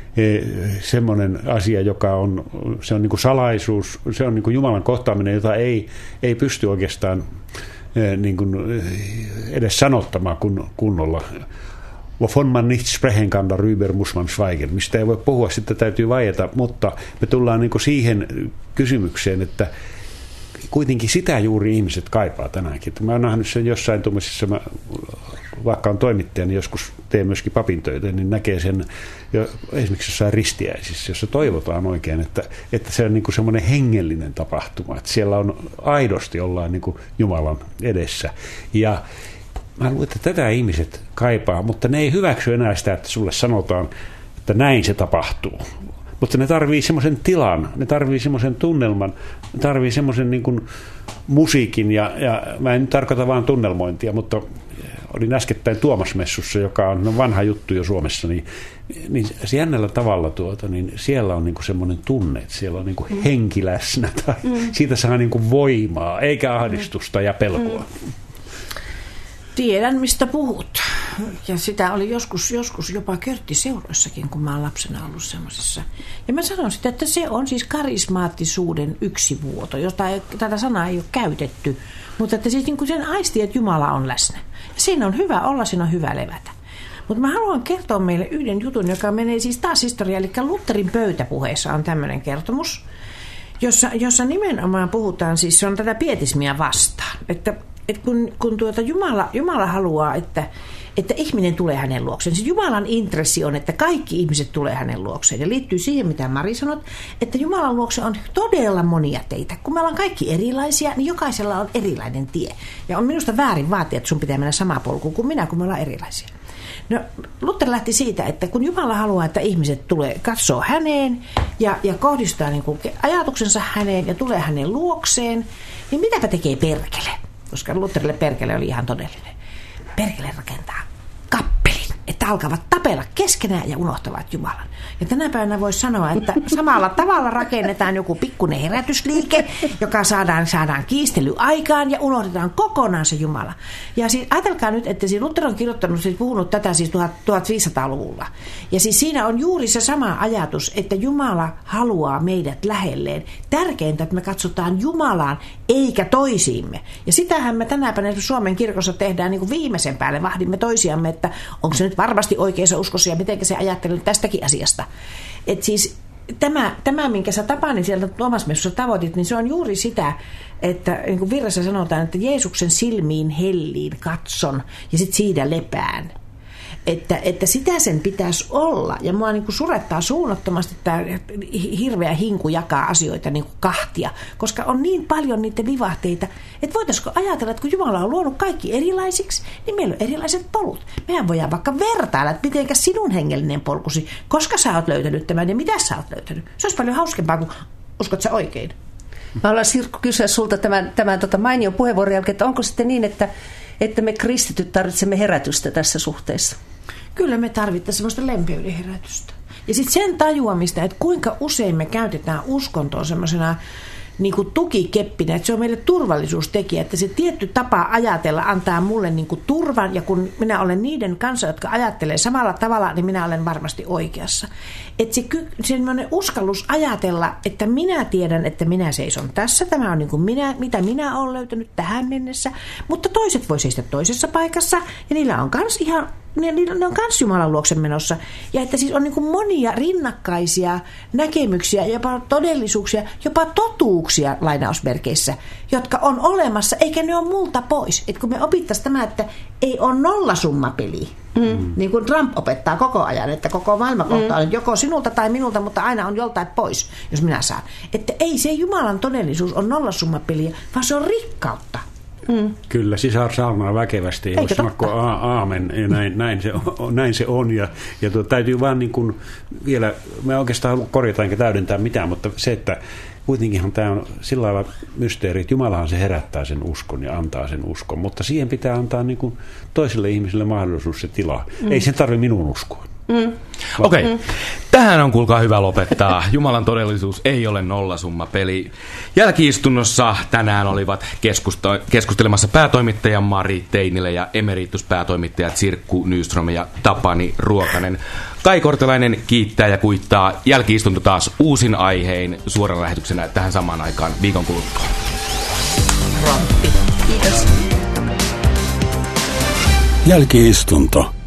semmoinen asia, joka on, se on niin kuin salaisuus, se on niin kuin Jumalan kohtaaminen, jota ei, ei pysty oikeastaan niin kuin edes sanottamaan kun, kunnolla. Wovon man nicht sprechen kann, darüber muss man schweigen. Mistä ei voi puhua, sitten täytyy vaieta, mutta me tullaan niin kuin siihen kysymykseen, että kuitenkin sitä juuri ihmiset kaipaa tänäänkin. Mä oon nähnyt sen jossain tuommoisissa, vaikka on toimittaja, niin joskus teen myöskin papintöitä, niin näkee sen jo, esimerkiksi jossain ristiäisissä, jossa toivotaan oikein, että, että se on niin kuin semmoinen hengellinen tapahtuma, että siellä on aidosti ollaan niin kuin Jumalan edessä. Ja mä luulen, että tätä ihmiset kaipaa, mutta ne ei hyväksy enää sitä, että sulle sanotaan, että näin se tapahtuu. Mutta ne tarvii semmoisen tilan, ne tarvii semmoisen tunnelman, ne tarvii semmoisen niin kuin musiikin, ja, ja mä en nyt tarkoita vaan tunnelmointia, mutta olin äskettäin Tuomasmessussa, joka on vanha juttu jo Suomessa, niin, niin jännällä tavalla tuota, niin siellä on niin kuin semmoinen tunne, että siellä on niin kuin henki läsnä, tai mm. siitä saa niin kuin voimaa, eikä ahdistusta ja pelkoa. Mm. Tiedän, mistä puhut. Ja sitä oli joskus, joskus jopa körttiseuroissakin, kun mä oon lapsena ollut semmoisessa. Ja mä sanon sitä, että se on siis karismaattisuuden yksi vuoto, jota ei, tätä sanaa ei ole käytetty. Mutta että siis niin kuin sen aistii, että Jumala on läsnä. Ja siinä on hyvä olla, siinä on hyvä levätä. Mutta mä haluan kertoa meille yhden jutun, joka menee siis taas historiaan. Eli Lutherin pöytäpuheessa on tämmöinen kertomus, jossa, jossa nimenomaan puhutaan, siis se on tätä pietismiä vastaan. Että Et kun, kun tuota Jumala, Jumala haluaa, että, että ihminen tulee hänen luokseen. Siis Jumalan intressi on, että kaikki ihmiset tulee hänen luokseen. Ja liittyy siihen, mitä Mari sanoi, että Jumalan luokse on todella monia teitä. Kun me ollaan kaikki erilaisia, niin jokaisella on erilainen tie. Ja on minusta väärin vaatia, että sun pitää mennä samaa polkuun kuin minä, kun me ollaan erilaisia. No, Luther lähti siitä, että kun Jumala haluaa, että ihmiset tulee katsoo häneen ja, ja kohdistaa niin kuin ajatuksensa häneen ja tulee hänen luokseen, niin mitäpä tekee perkele? Koska Lutherille perkele oli ihan todellinen. Perkele rakentaa kappelin, että alkavat tapella keskenään ja unohtavat Jumalan. Ja tänä päivänä voisi sanoa, että samalla tavalla rakennetaan joku pikkuinen herätysliike, joka saadaan, saadaan kiistely aikaan ja unohdetaan kokonaan se Jumala. Ja siis ajatelkaa nyt, että siis Luther on kirjoittanut, siis puhunut tätä siis tuhatviisisataaluvulla. Ja siis siinä on juuri se sama ajatus, että Jumala haluaa meidät lähelleen. Tärkeintä, että me katsotaan Jumalaan eikä toisiimme. Ja sitähän me tänä päivänä Suomen kirkossa tehdään niin kuin viimeisen päälle, vahdimme toisiamme, että onko se nyt varmasti oikeassa uskossa ja miten se ajattelee tästäkin asiasta. Että siis tämä, tämä, minkä sä Tapani sieltä Tuomasmessussa tavoitit, niin se on juuri sitä, että niin kuin virrassa sanotaan, että Jeesuksen silmiin helliin katson ja sitten siitä lepään. Että, että sitä sen pitäisi olla. Ja mua niin kuin surettaa suunnattomasti tämä hirveä hinku jakaa asioita niin kuin kahtia, koska on niin paljon niitä vivahteita, että voitaisiko ajatella, että kun Jumala on luonut kaikki erilaisiksi, niin meillä on erilaiset polut. Mehän voidaan vaikka vertailla, että mitenkä sinun hengellinen polkusi, koska sä oot löytänyt tämän ja mitä sä oot löytänyt. Se olisi paljon hauskempaa, kuin uskot sä oikein. Mä haluan, Sirkku, kysyä sulta tämän, tämän tota mainion puheenvuoron jälkeen, että onko sitten niin, että, että me kristityt tarvitsemme herätystä tässä suhteessa? Kyllä me tarvitaan semmoista lempeyden herätystä. Ja sitten sen tajuamista, että kuinka usein me käytetään uskontoa semmoisena niin kuin tukikeppinä, että se on meille turvallisuustekijä, että se tietty tapa ajatella antaa mulle niin kuin turvan, ja kun minä olen niiden kanssa, jotka ajattelee samalla tavalla, niin minä olen varmasti oikeassa. Että se semmoinen uskallus ajatella, että minä tiedän, että minä seison tässä, tämä on niin kuin minä, mitä minä olen löytänyt tähän mennessä, mutta toiset voi seistä toisessa paikassa, ja niillä on kans ihan Ne, ne on kans Jumalan luokse menossa. Ja että siis on niin kuin monia rinnakkaisia näkemyksiä, jopa todellisuuksia, jopa totuuksia lainausmerkeissä, jotka on olemassa, eikä ne ole multa pois. Et kun me opittaisiin tämä, että ei ole nollasummapeli, mm. niin kuin Trump opettaa koko ajan, että koko maailma kohtaa mm. joko sinulta tai minulta, mutta aina on joltain pois, jos minä saan. Että ei se Jumalan todellisuus on nollasummapeliä, vaan se on rikkautta. Mm. Kyllä, sisar saarnaa väkevästi ja sanokko aamen, ja näin, näin, se on, näin se on. Ja, ja tuo, täytyy vaan niin kuin vielä, me oikeastaan halua korjata enkä täydentää mitään, mutta se, että kuitenkinhan tämä on sillä lailla mysteeri, että Jumalahan se herättää sen uskon ja antaa sen uskon, mutta siihen pitää antaa niin kuin toiselle ihmiselle mahdollisuus se tila. Mm. Ei sen tarvitse minun uskoa. Mm. Okei, okay. mm. Tähän on kuulkaa hyvä lopettaa. Jumalan todellisuus ei ole nollasummapeli. Jälki-istunnossa tänään olivat keskusta- keskustelemassa päätoimittaja Mari Teinilä ja emerituspäätoimittajat Sirkku Nyström ja Tapani Ruokanen. Kai Kortelainen kiittää ja kuittaa. Jälki-istunto taas uusin aihein suorana lähetyksenä tähän samaan aikaan viikon kuluttua. Kiitos. Jälki-istunto.